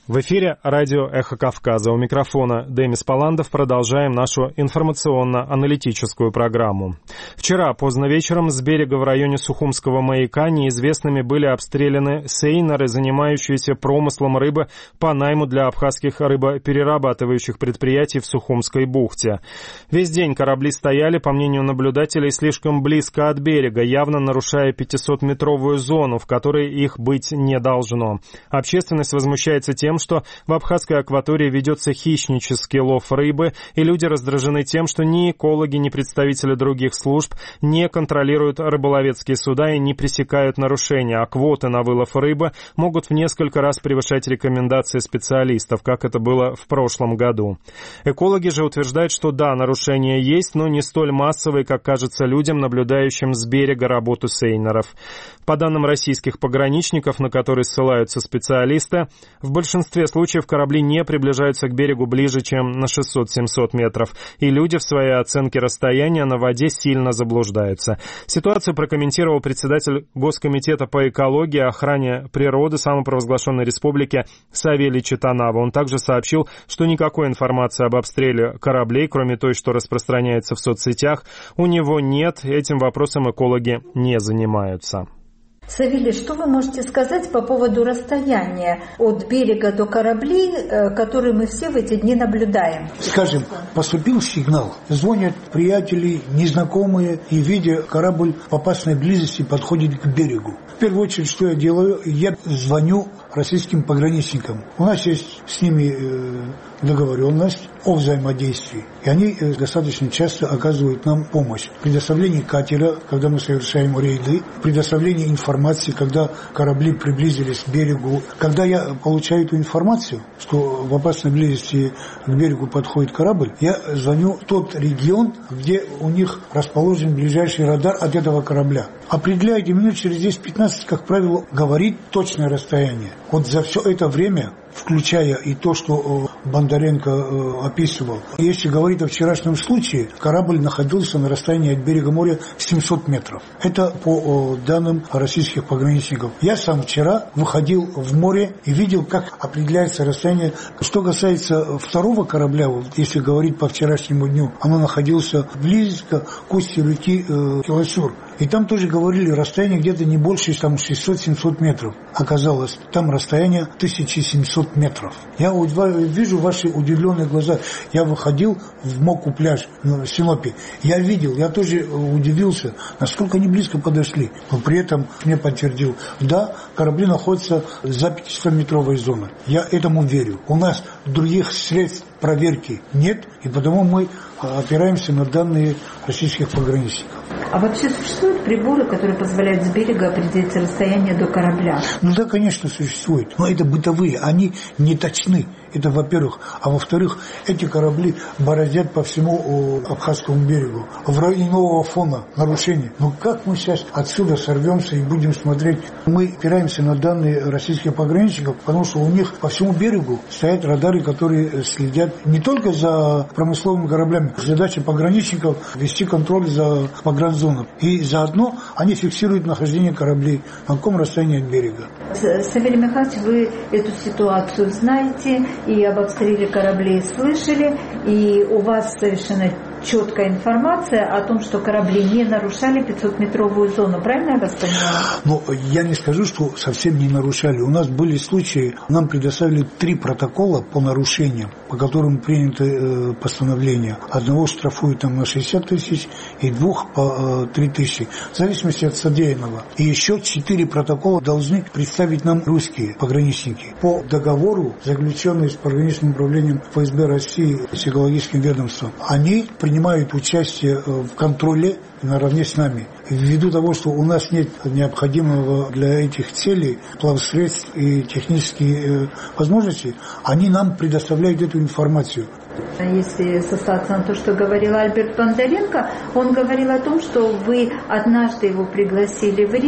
В эфире радио «Эхо Кавказа». У микрофона Демис Паландов. Продолжаем нашу информационно-аналитическую программу. Вчера поздно вечером с берега в районе Сухумского маяка неизвестными были обстреляны сейнеры, занимающиеся промыслом рыбы по найму для абхазских рыбоперерабатывающих предприятий в Сухумской бухте. Весь день корабли стояли, по мнению наблюдателей, слишком близко от берега, явно нарушая пятисотметровую зону, в которой их быть не должно. Общественность возмущается тем, что в абхазской акватории ведется хищнический лов рыбы, и люди раздражены тем, что ни экологи, ни представители других служб не контролируют рыболовецкие суда и не пресекают нарушения, а квоты на вылов рыбы могут в несколько раз превышать рекомендации специалистов, как это было в прошлом году. Экологи же утверждают, что да, нарушения есть, но не столь массовые, как кажется людям, наблюдающим с берега работу сейнеров. По данным российских пограничников, на которые ссылаются специалисты, в большинстве В большинстве случаев корабли не приближаются к берегу ближе, чем на шестьсот-семьсот метров, и люди в своей оценке расстояния на воде сильно заблуждаются. Ситуацию прокомментировал председатель Госкомитета по экологии и охране природы самопровозглашенной республики Савелий Читанава. Он также сообщил, что никакой информации об обстреле кораблей, кроме той, что распространяется в соцсетях, у него нет, этим вопросом экологи не занимаются. Савелий, что вы можете сказать по поводу расстояния от берега до кораблей, которые мы все в эти дни наблюдаем? Скажем, поступил сигнал, звонят приятели, незнакомые, и, видя корабль в опасной близости, подходит к берегу. В первую очередь, что я делаю, я звоню российским пограничникам. У нас есть с ними договоренность о взаимодействии, и они достаточно часто оказывают нам помощь. Предоставление катера, когда мы совершаем рейды, предоставление информации, когда корабли приблизились к берегу. Когда я получаю эту информацию, что в опасной близости к берегу подходит корабль, я звоню в тот регион, где у них расположен ближайший радар от этого корабля. Определяете минут через десять-пятнадцать, как правило, говорит точное расстояние. Вот за все это время, включая и то, что Бондаренко описывал, если говорить о вчерашнем случае, корабль находился на расстоянии от берега моря семьсот метров. Это по данным российских пограничников. Я сам вчера выходил в море и видел, как определяется расстояние. Что касается второго корабля, вот если говорить по вчерашнему дню, оно находилось близко к устью реки э, Килосюр. И там тоже говорили, расстояние где-то не больше там, шестьсот-семьсот метров. Оказалось, там расстояние тысяча семьсот метров. Я вижу ваши удивленные глаза. Я выходил в Моку пляж, в Синопе. Я видел, я тоже удивился, насколько они близко подошли. Но при этом мне подтвердил, да, корабли находятся за пятисотметровой зоной. Я этому верю. У нас других средств проверки нет, и потому мы опираемся на данные российских пограничников. А вообще существуют приборы, которые позволяют с берега определить расстояние до корабля? Ну да, конечно, существует. Но это бытовые, они не точны. Это во-первых. А во-вторых, эти корабли бороздят по всему Абхазскому берегу. В районе нового фона нарушений. Ну как мы сейчас отсюда сорвемся и будем смотреть? Мы опираемся на данные российских пограничников, потому что у них по всему берегу стоят радары, которые следят не только за промысловыми кораблями. Задача пограничников – вести контроль за погранзоной. И заодно они фиксируют нахождение кораблей, на каком расстоянии от берега. Савелий Михайлович, вы эту ситуацию знаете, и об обстреле кораблей слышали, и у вас совершенно четкая информация о том, что корабли не нарушали пятисотметровую зону. Правильно я вас поняла? Ну, я не скажу, что совсем не нарушали. У нас были случаи, нам предоставили три протокола по нарушениям, по которым принято э, постановление. Одного штрафуют там на шестьдесят тысяч и двух по э, три тысячи, в зависимости от содеянного. И еще четыре протокола должны представить нам русские пограничники. По договору, заключенный с пограничным управлением ФСБ России с экологическим ведомством, они принимают участие в контроле наравне с нами. Ввиду того, что у нас нет необходимого для этих целей плавсредств и технические возможности, они нам предоставляют эту информацию. Если сослаться на то, что говорил Альберт Бондаренко, он говорил о том, что вы однажды его пригласили в рейд,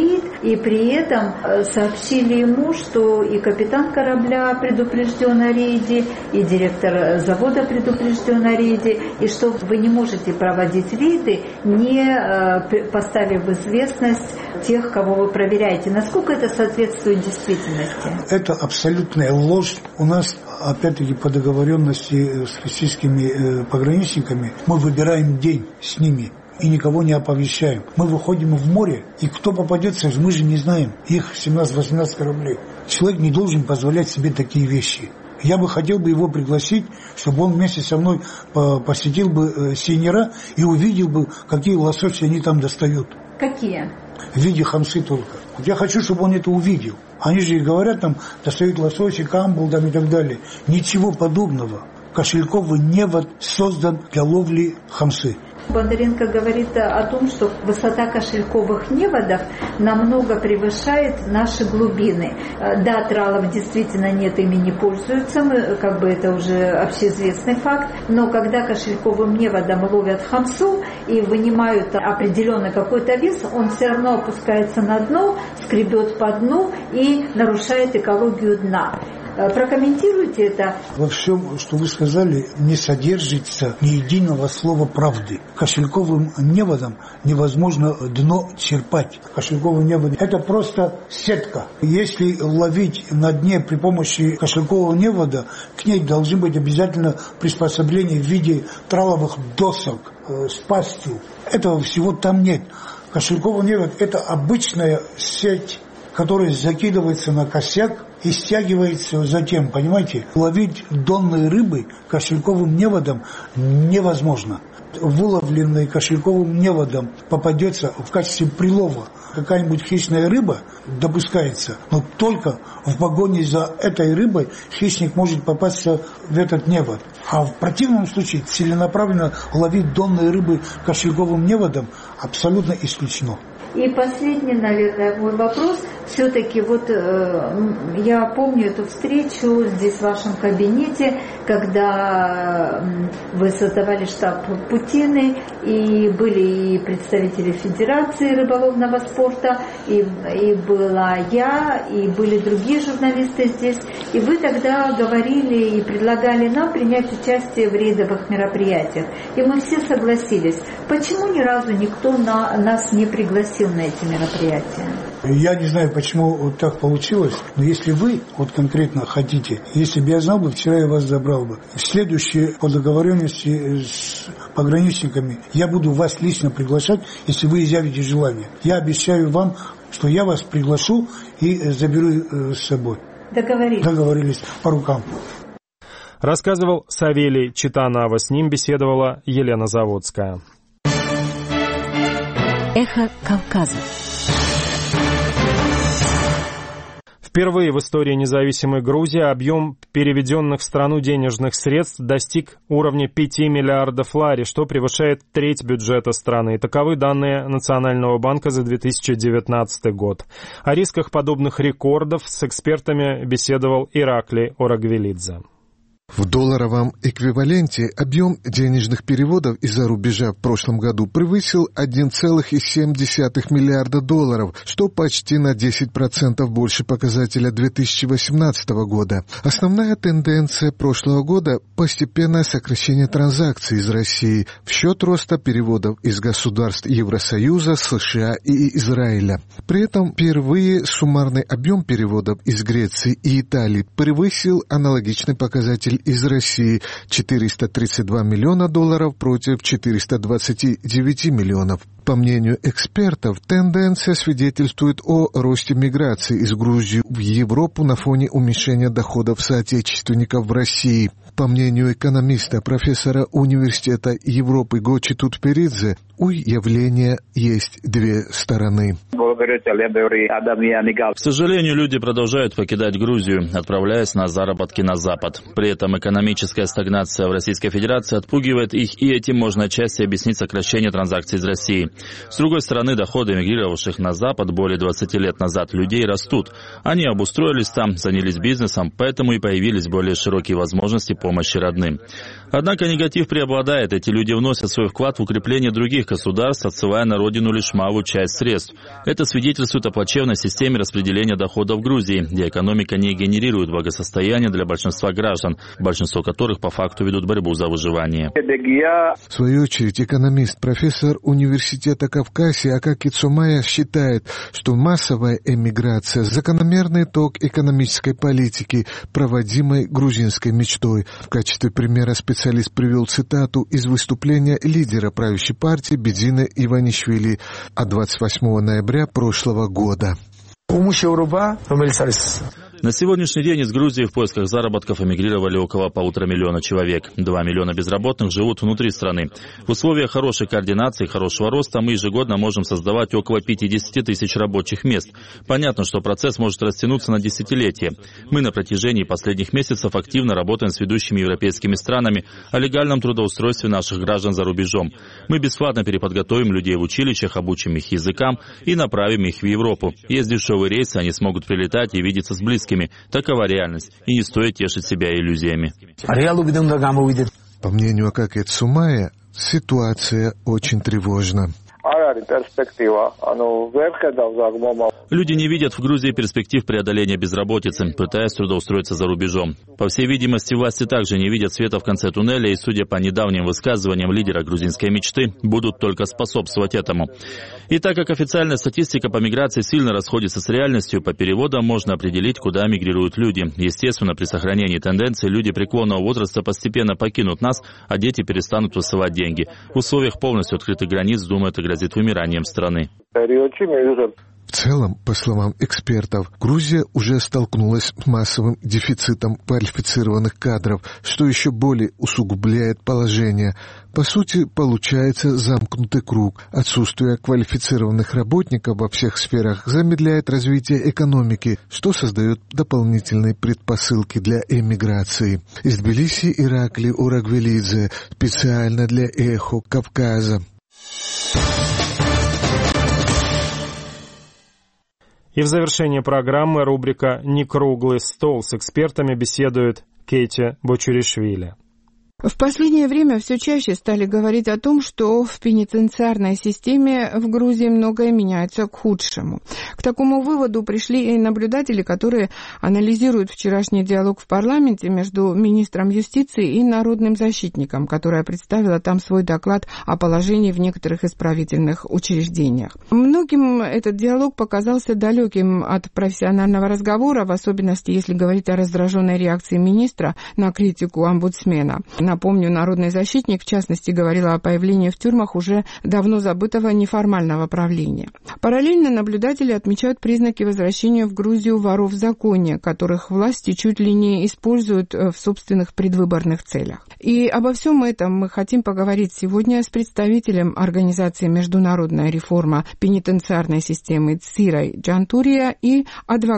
и при этом сообщили ему, что и капитан корабля предупрежден о рейде, и директор завода предупрежден о рейде, и что вы не можете проводить рейды, не поставив в известность тех, кого вы проверяете. Насколько это соответствует действительности? Это абсолютная ложь. У нас, опять-таки, по договоренности с российскими пограничниками, мы выбираем день с ними и никого не оповещаем. Мы выходим в море, и кто попадется, мы же не знаем. Их семнадцать-восемнадцать кораблей. Человек не должен позволять себе такие вещи. Я бы хотел бы его пригласить, чтобы он вместе со мной посетил бы Синера и увидел бы, какие лососи они там достают. Какие? В виде хамсы только. Вот я хочу, чтобы он это увидел. Они же говорят, там, достают лососи, камбул там, и так далее. Ничего подобного. Кошельковый невод создан для ловли хамсы. Бондаренко говорит о том, что высота кошельковых неводов намного превышает наши глубины. Да, тралов действительно нет, ими не пользуются, мы, как бы это уже общеизвестный факт, но когда кошельковым неводом ловят хамсу и вынимают определенный какой-то вес, он все равно опускается на дно, скребет по дну и нарушает экологию дна. Прокомментируйте это. Во всем, что вы сказали, не содержится ни единого слова правды. Кошельковым неводом невозможно дно черпать. Кошельковый невод – это просто сетка. Если ловить на дне при помощи кошелькового невода, к ней должны быть обязательно приспособления в виде траловых досок э, с пастью. Этого всего там нет. Кошельковый невод – это обычная сеть, которая закидывается на косяк и стягивается затем, понимаете? Ловить донной рыбы кошельковым неводом невозможно. Выловленной кошельковым неводом попадется в качестве прилова какая-нибудь хищная рыба, допускается, но только в погоне за этой рыбой хищник может попасться в этот невод. А в противном случае целенаправленно ловить донной рыбы кошельковым неводом абсолютно исключено. И последний, наверное, мой вопрос. Все-таки вот э, я помню эту встречу здесь в вашем кабинете, когда вы создавали штаб Путины, и были и представители Федерации рыболовного спорта, и, и была я, и были другие журналисты здесь. И вы тогда говорили и предлагали нам принять участие в рейдовых мероприятиях. И мы все согласились. Почему ни разу никто на, нас не пригласил на эти мероприятия? Я не знаю, почему вот так получилось, но если вы вот конкретно хотите, если бы я знал бы, вчера я вас забрал бы. В следующее, по договоренности с пограничниками, я буду вас лично приглашать, если вы изъявите желание. Я обещаю вам, что я вас приглашу и заберу с собой. Договорились. Договорились по рукам. Рассказывал Савелий Читанава, с ним беседовала Елена Заводская. Эхо Кавказа. Впервые в истории независимой Грузии объем переведенных в страну денежных средств достиг уровня пяти миллиардов лари, что превышает треть бюджета страны. Таковы данные Национального банка за две тысячи девятнадцатый год. О рисках подобных рекордов с экспертами беседовал Ираклий Орагвелидзе. В долларовом эквиваленте объем денежных переводов из-за рубежа в прошлом году превысил один целых семь десятых миллиарда долларов, что почти на десять процентов больше показателя две тысячи восемнадцатого года. Основная тенденция прошлого года – постепенное сокращение транзакций из России в счет роста переводов из государств Евросоюза, США и Израиля. При этом впервые суммарный объем переводов из Греции и Италии превысил аналогичный показатель из России – четыреста тридцать два миллиона долларов против четырёхсот двадцати девяти миллионов. По мнению экспертов, тенденция свидетельствует о росте миграции из Грузии в Европу на фоне уменьшения доходов соотечественников в России. По мнению экономиста, профессора Университета Европы Гочи Тутперидзе, у явления есть две стороны. К сожалению, люди продолжают покидать Грузию, отправляясь на заработки на Запад. При этом экономическая стагнация в Российской Федерации отпугивает их, и этим можно отчасти объяснить сокращение транзакций из России. С другой стороны, доходы эмигрировавших на Запад более двадцати лет назад людей растут. Они обустроились там, занялись бизнесом, поэтому и появились более широкие возможности помощи родным. Однако негатив преобладает. Эти люди вносят свой вклад в укрепление других государств, отсылая на родину лишь малую часть средств. Это свидетельствует о плачевной системе распределения доходов в Грузии, где экономика не генерирует благосостояние для большинства граждан, большинство которых по факту ведут борьбу за выживание. В свою очередь, экономист, профессор университета Кавказия Акаки Цумая считает, что массовая эмиграция – закономерный итог экономической политики, проводимой грузинской мечтой. В качестве примера специалист привел цитату из выступления лидера правящей партии Бедзины Иванишвили от двадцать восьмого ноября прошлого года. На сегодняшний день из Грузии в поисках заработков эмигрировали около полутора миллиона человек. Два миллиона безработных живут внутри страны. В условиях хорошей координации и хорошего роста мы ежегодно можем создавать около пятидесяти тысяч рабочих мест. Понятно, что процесс может растянуться на десятилетия. Мы на протяжении последних месяцев активно работаем с ведущими европейскими странами о легальном трудоустройстве наших граждан за рубежом. Мы бесплатно переподготовим людей в училищах, обучим их языкам и направим их в Европу. Есть дешевые рейсы, они смогут прилетать и видеться с близкими. Такова реальность, и не стоит тешить себя иллюзиями. По мнению Акаки Цумая, ситуация очень тревожна. Люди не видят в Грузии перспектив преодоления безработицы, пытаясь трудоустроиться за рубежом. По всей видимости, власти также не видят света в конце туннеля, и, судя по недавним высказываниям лидера грузинской мечты, будут только способствовать этому. И так как официальная статистика по миграции сильно расходится с реальностью, по переводам можно определить, куда мигрируют люди. Естественно, при сохранении тенденции люди преклонного возраста постепенно покинут нас, а дети перестанут высылать деньги. В условиях полностью открытых границ, думаю, это грозит вымиранием страны. В целом, по словам экспертов, Грузия уже столкнулась с массовым дефицитом квалифицированных кадров, что еще более усугубляет положение. По сути, получается замкнутый круг. Отсутствие квалифицированных работников во всех сферах замедляет развитие экономики, что создает дополнительные предпосылки для эмиграции. Из Тбилиси Иракли Урагвелидзе, специально для «Эхо Кавказа». И в завершение программы рубрика «Не круглый стол». С экспертами беседует Кейти Бочуришвили. В последнее время все чаще стали говорить о том, что в пенитенциарной системе в Грузии многое меняется к худшему. К такому выводу пришли и наблюдатели, которые анализируют вчерашний диалог в парламенте между министром юстиции и народным защитником, которая представила там свой доклад о положении в некоторых исправительных учреждениях. Многим этот диалог показался далеким от профессионального разговора, в особенности если говорить о раздраженной реакции министра на критику омбудсмена. Напомню, народный защитник, в частности, говорил о появлении в тюрьмах уже давно забытого неформального правления. Параллельно наблюдатели отмечают признаки возвращения в Грузию воров в законе, которых власти чуть ли не используют в собственных предвыборных целях. И обо всем этом мы хотим поговорить сегодня с представителем организации «Международная реформа пенитенциарной системы» Цирой Джантурия и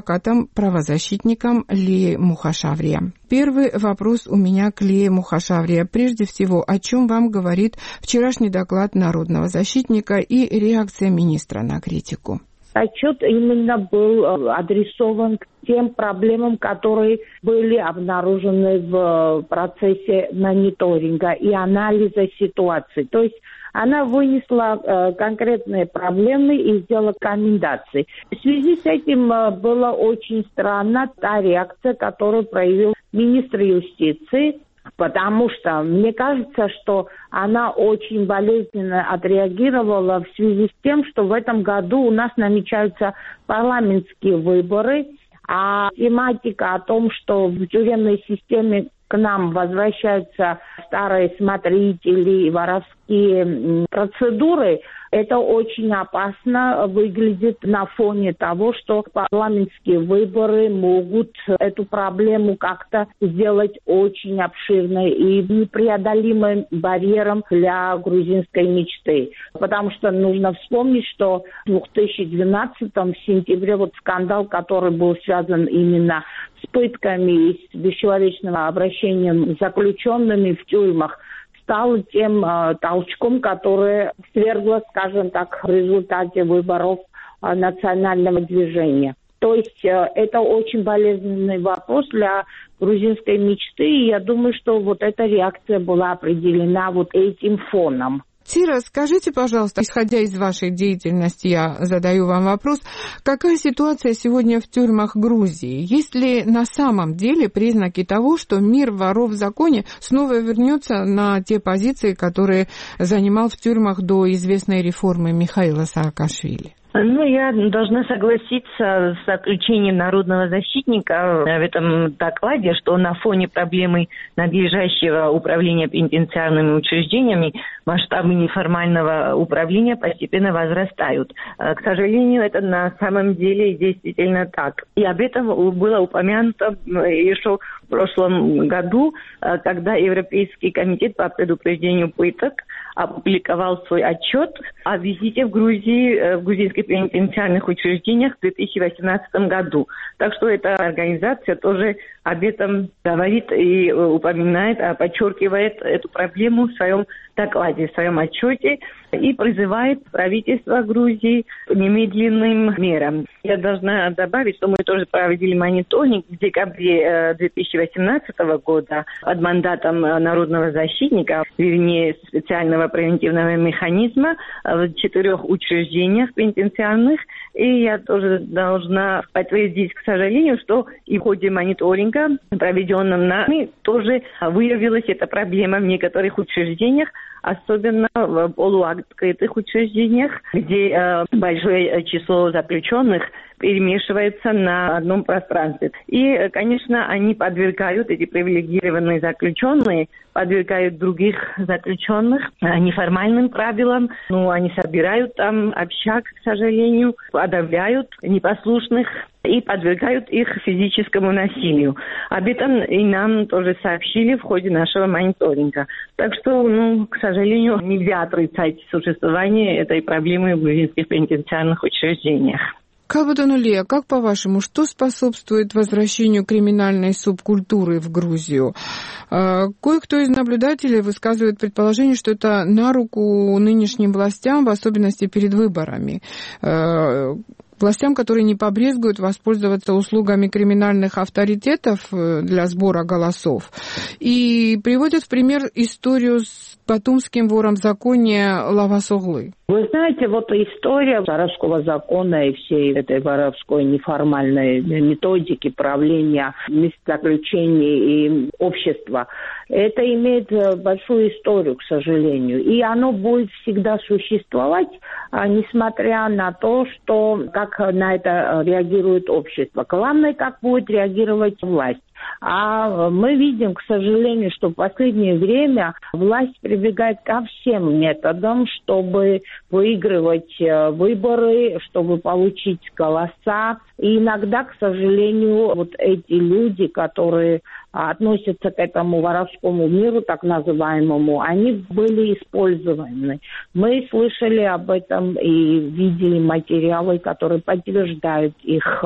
адвокатом-правозащитником Лией Мухашаврия. Первый вопрос у меня к Лие Мухашаврия. Прежде всего, о чем вам говорит вчерашний доклад народного защитника и реакция министра на критику? Отчет именно был адресован к тем проблемам, которые были обнаружены в процессе мониторинга и анализа ситуации. То есть она вынесла э, конкретные проблемы и сделала рекомендации. В связи с этим э, была очень странна та реакция, которую проявил министр юстиции, потому что мне кажется, что она очень болезненно отреагировала в связи с тем, что в этом году у нас намечаются парламентские выборы, а тематика о том, что в тюремной системе к нам возвращаются старые смотрители, воровские процедуры, это очень опасно выглядит на фоне того, что парламентские выборы могут эту проблему как-то сделать очень обширной и непреодолимым барьером для грузинской мечты. Потому что нужно вспомнить, что в две тысячи двенадцатом, в сентябре, вот скандал, который был связан именно с пытками и с бесчеловечным обращением с заключенными в тюрьмах, стал тем э, толчком, который свергло, скажем так, в результате выборов э, национального движения. То есть это очень болезненный вопрос для грузинской мечты, и я думаю, что вот эта реакция была определена вот этим фоном. Тира, скажите, пожалуйста, исходя из вашей деятельности, я задаю вам вопрос, какая ситуация сегодня в тюрьмах Грузии? Есть ли на самом деле признаки того, что мир воров в законе снова вернется на те позиции, которые занимал в тюрьмах до известной реформы Михаила Саакашвили? Ну, я должна согласиться с заключением народного защитника в этом докладе, что на фоне проблемы надлежащего управления пенитенциарными учреждениями масштабы неформального управления постепенно возрастают. К сожалению, это на самом деле действительно так. И об этом было упомянуто еще в прошлом году, когда Европейский комитет по предупреждению пыток опубликовал свой отчет о визите в Грузии, в грузинских пенитенциарных учреждениях в две тысячи восемнадцатом году. Так что эта организация тоже об этом говорит и упоминает, подчеркивает эту проблему в своем докладе, в своем отчете и призывает правительство Грузии к немедленным мерам. Я должна добавить, что мы тоже проводили мониторинг в декабре две тысячи восемнадцатого года под мандатом народного защитника, вернее, специального превентивного механизма в четырех учреждениях пенитенциарных. И я тоже должна подтвердить, к сожалению, что и в ходе мониторинга, проведенном нами, тоже выявилась эта проблема в некоторых учреждениях, особенно в полуоткрытых учреждениях, где э, большое число заключенных перемешивается на одном пространстве. И, конечно, они подвергают, эти привилегированные заключенные, подвергают других заключенных неформальным правилам. Ну, они собирают там общак, к сожалению, подавляют непослушных и подвергают их физическому насилию. Об этом и нам тоже сообщили в ходе нашего мониторинга. Так что, ну, к сожалению, нельзя отрицать существование этой проблемы в грузинских пенитенциарных учреждениях. Калбатанулия, как по-вашему, что способствует возвращению криминальной субкультуры в Грузию? Кое-кто из наблюдателей высказывает предположение, что это на руку нынешним властям, в особенности перед выборами. Властям, которые не побрезгуют воспользоваться услугами криминальных авторитетов для сбора голосов. И приводят в пример историю с батумским вором в законе Лавас Оглы. Вы знаете, вот история воровского закона и всей этой воровской неформальной методики правления мест заключения и общества, это имеет большую историю, к сожалению. И оно будет всегда существовать, несмотря на то, что как на это реагирует общество. Главное, как будет реагировать власть. А мы видим, к сожалению, что в последнее время власть прибегает ко всем методам, чтобы выигрывать выборы, чтобы получить голоса. И иногда, к сожалению, вот эти люди, которые относятся к этому воровскому миру, так называемому, они были использованы. Мы слышали об этом и видели материалы, которые подтверждают их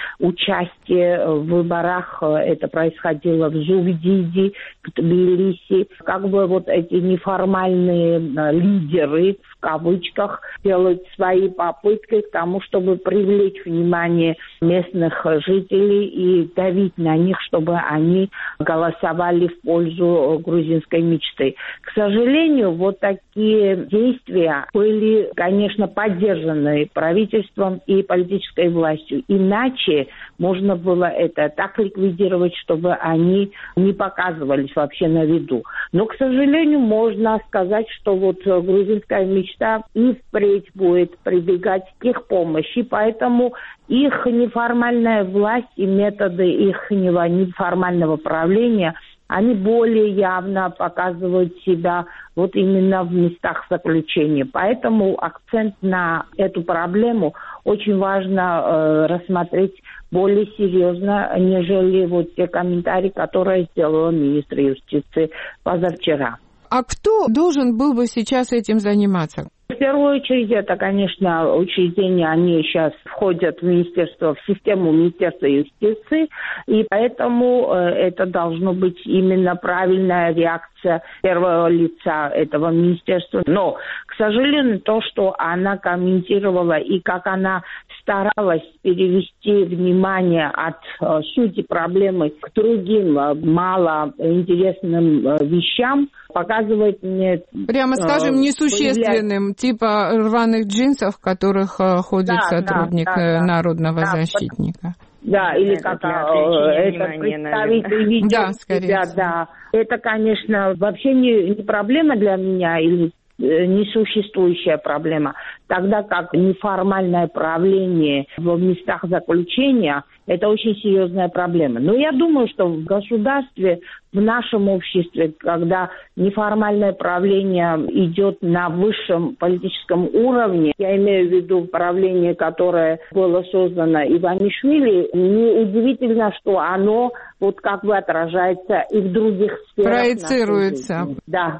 участие в выборах. Это происходило в Зугдиде, в Тбилиси. Как бы вот эти неформальные лидеры, в кавычках, делают свои попытки к тому, чтобы привлечь внимание местных жителей и давить на них, чтобы они голосовали в пользу грузинской мечты. К сожалению, вот такие действия были, конечно, поддержаны правительством и политической властью. Иначе можно было это так ликвидировать, чтобы они не показывались вообще на виду. Но, к сожалению, можно сказать, что вот грузинская мечта и впредь будет прибегать к их помощи, поэтому их неформальная власть и методы их неформального правления, они более явно показывают себя вот именно в местах заключения. Поэтому акцент на эту проблему очень важно э, рассмотреть более серьезно, нежели вот те комментарии, которые сделала министр юстиции позавчера. А кто должен был бы сейчас этим заниматься? В первую очередь, это, конечно, учреждения, они сейчас входят в министерство, в систему Министерства юстиции, и поэтому это должно быть именно правильная реакция позиция первого лица этого министерства. Но, к сожалению, то, что она комментировала и как она старалась перевести внимание от э, сути проблемы к другим э, малоинтересным э, вещам, показывает мне... Прямо скажем, э, несущественным, появляется... типа рваных джинсов, в которых э, ходит да, сотрудник да, да, народного да, защитника. Да, или как это представитель ведет да, себя, да. Это, конечно, вообще не, не проблема для меня или несуществующая проблема. Тогда как неформальное правление в местах заключения – это очень серьезная проблема. Но я думаю, что в государстве, в нашем обществе, когда неформальное правление идет на высшем политическом уровне, я имею в виду правление, которое было создано Иванишвили, неудивительно, что оно вот как бы отражается и в других сферах. Проецируется. Да.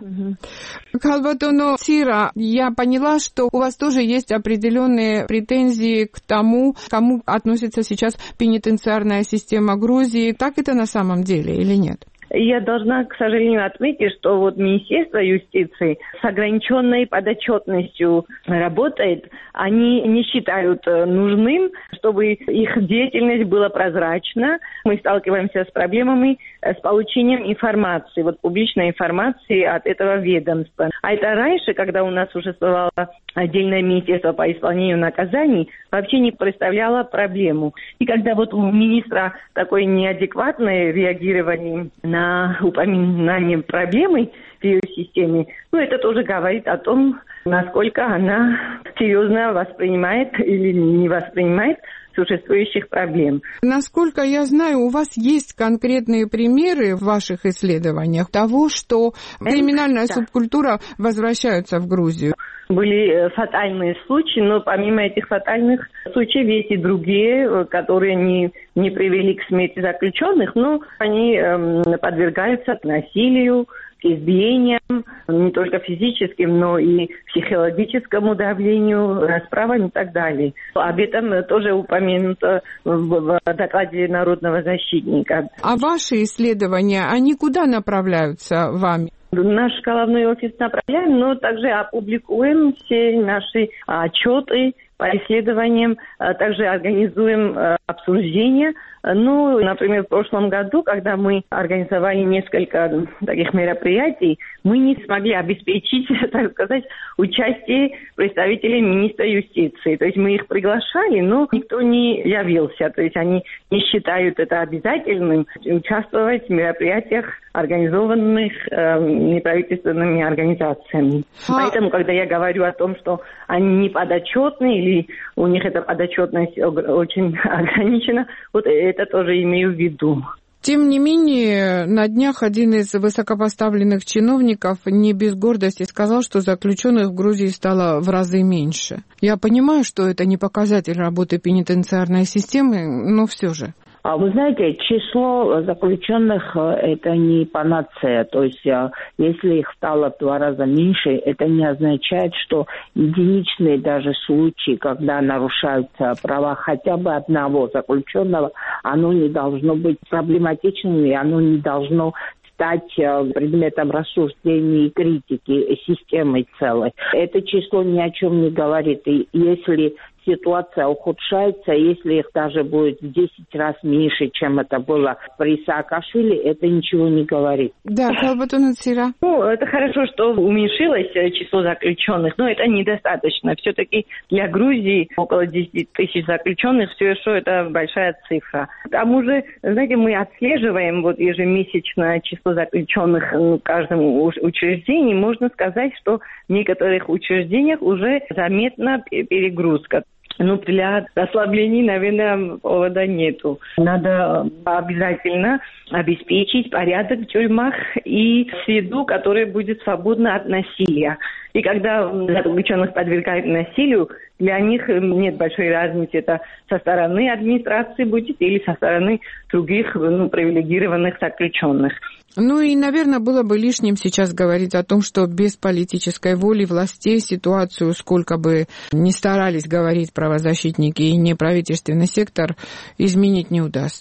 Калбатоно Сира, я поняла, что у вас тоже есть определенные претензии к тому, к кому относится сейчас пенитенциарная система Грузии. Так это на самом деле или нет? Я должна, к сожалению, отметить, что вот Министерство юстиции с ограниченной подотчетностью работает. Они не считают нужным, чтобы их деятельность была прозрачна. Мы сталкиваемся с проблемами с получением информации, вот публичной информации от этого ведомства. А это раньше, когда у нас существовало отдельное министерство по исполнению наказаний, вообще не представляло проблему. И когда вот у министра такое неадекватное реагирование на упоминание проблемы в ее системе, ну, это тоже говорит о том, насколько она серьезно воспринимает или не воспринимает существующих проблем. Насколько я знаю, у вас есть конкретные примеры в ваших исследованиях того, что криминальная да. субкультура возвращается в Грузию. Были фатальные случаи, но помимо этих фатальных случаев есть и другие, которые не, не привели к смерти заключенных, но они эм, подвергаются насилию, избиениям, не только физическим, но и психологическому давлению, расправам и так далее. Об этом тоже упомянуто в докладе народного защитника. А ваши исследования, они куда направляются вами? Наш головной офис направляем, но также опубликуем все наши отчеты по исследованиям, также организуем обсуждения. Ну, например, в прошлом году, когда мы организовали несколько таких мероприятий, мы не смогли обеспечить, так сказать, участие представителей министра юстиции. То есть мы их приглашали, но никто не явился. То есть они не считают это обязательным участвовать в мероприятиях, организованных э, неправительственными организациями. А... Поэтому, когда я говорю о том, что они не подотчетны или у них эта подотчетность очень ограничена, вот это тоже имею в виду. Тем не менее, на днях один из высокопоставленных чиновников не без гордости сказал, что заключенных в Грузии стало в разы меньше. Я понимаю, что это не показатель работы пенитенциарной системы, но все же. А вы знаете, число заключенных – это не панацея. То есть, если их стало в два раза меньше, это не означает, что единичные даже случаи, когда нарушаются права хотя бы одного заключенного, оно не должно быть проблематичным, и оно не должно стать предметом рассуждений и критики системы целой. Это число ни о чем не говорит. И если ситуация ухудшается, если их даже будет в десять раз меньше, чем это было при Саакашвили, это ничего не говорит. Да, Калбатон Сира. Ну, это хорошо, что уменьшилось число заключенных, но это недостаточно. Все-таки для Грузии около десять тысяч заключенных все еще это большая цифра. К тому же, знаете, мы отслеживаем вот ежемесячное число заключенных в каждом учреждении. Можно сказать, что в некоторых учреждениях уже заметна перегрузка. Ну, для ослаблений, наверное, повода нету. Надо обязательно обеспечить порядок в тюрьмах и среду, которая будет свободна от насилия. И когда заключенных подвергают насилию, для них нет большой разницы, это со стороны администрации будет или со стороны других, ну, привилегированных заключенных. Ну и, наверное, было бы лишним сейчас говорить о том, что без политической воли властей ситуацию, сколько бы ни старались говорить правозащитники и неправительственный сектор, изменить не удастся.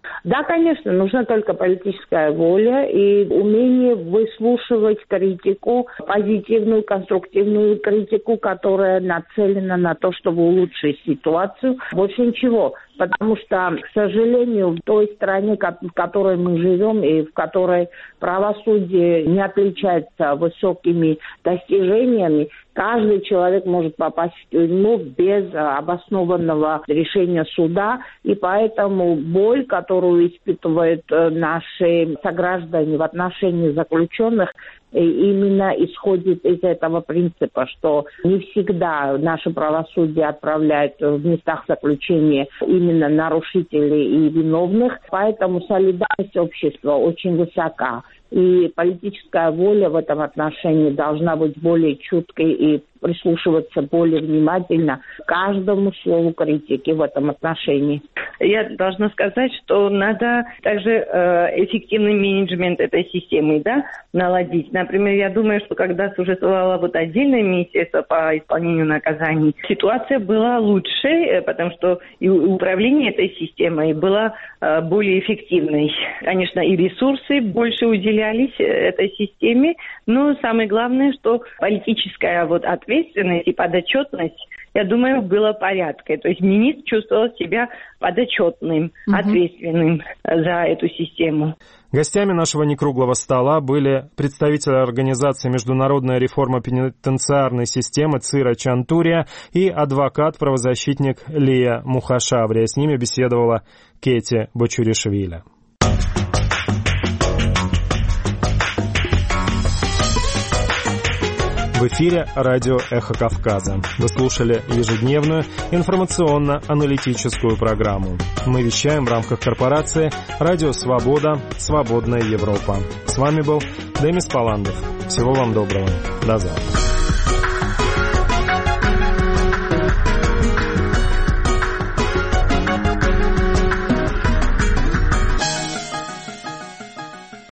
Да, конечно, нужна только политическая воля и умение выслушивать критику, позитивную, конструктивную критику, которая нацелена на то, чтобы улучшить ситуацию. Больше ничего. Потому что, к сожалению, в той стране, в которой мы живем и в которой правосудие не отличается высокими достижениями, каждый человек может попасть в тюрьму без обоснованного решения суда. И поэтому боль, которую испытывают наши сограждане в отношении заключенных, именно исходит из этого принципа, что не всегда наше правосудие отправляет в местах заключения именно нарушителей и виновных, поэтому солидарность общества очень высока. И политическая воля в этом отношении должна быть более чуткой и прислушиваться более внимательно к каждому слову критики в этом отношении. Я должна сказать, что надо также э, эффективный менеджмент этой системы, да, наладить. Например, я думаю, что когда существовало вот отдельное министерство по исполнению наказаний, ситуация была лучше, потому что и управление этой системой было э, более эффективной. Конечно, и ресурсы больше уделялись этой системе, но самое главное, что политическая вот ответственность и подотчетность, я думаю, было порядка. То есть министр чувствовал себя подотчетным, угу. ответственным за эту систему. Гостями нашего некруглого стола были представители организации «Международная реформа пенитенциарной системы» Цира Чантурия и адвокат-правозащитник Лия Мухашаврия. С ними беседовала Кети Бочуришвили. В эфире радио «Эхо Кавказа». Вы слушали ежедневную информационно-аналитическую программу. Мы вещаем в рамках корпорации «Радио Свобода. Свободная Европа». С вами был Демис Паландов. Всего вам доброго. До завтра.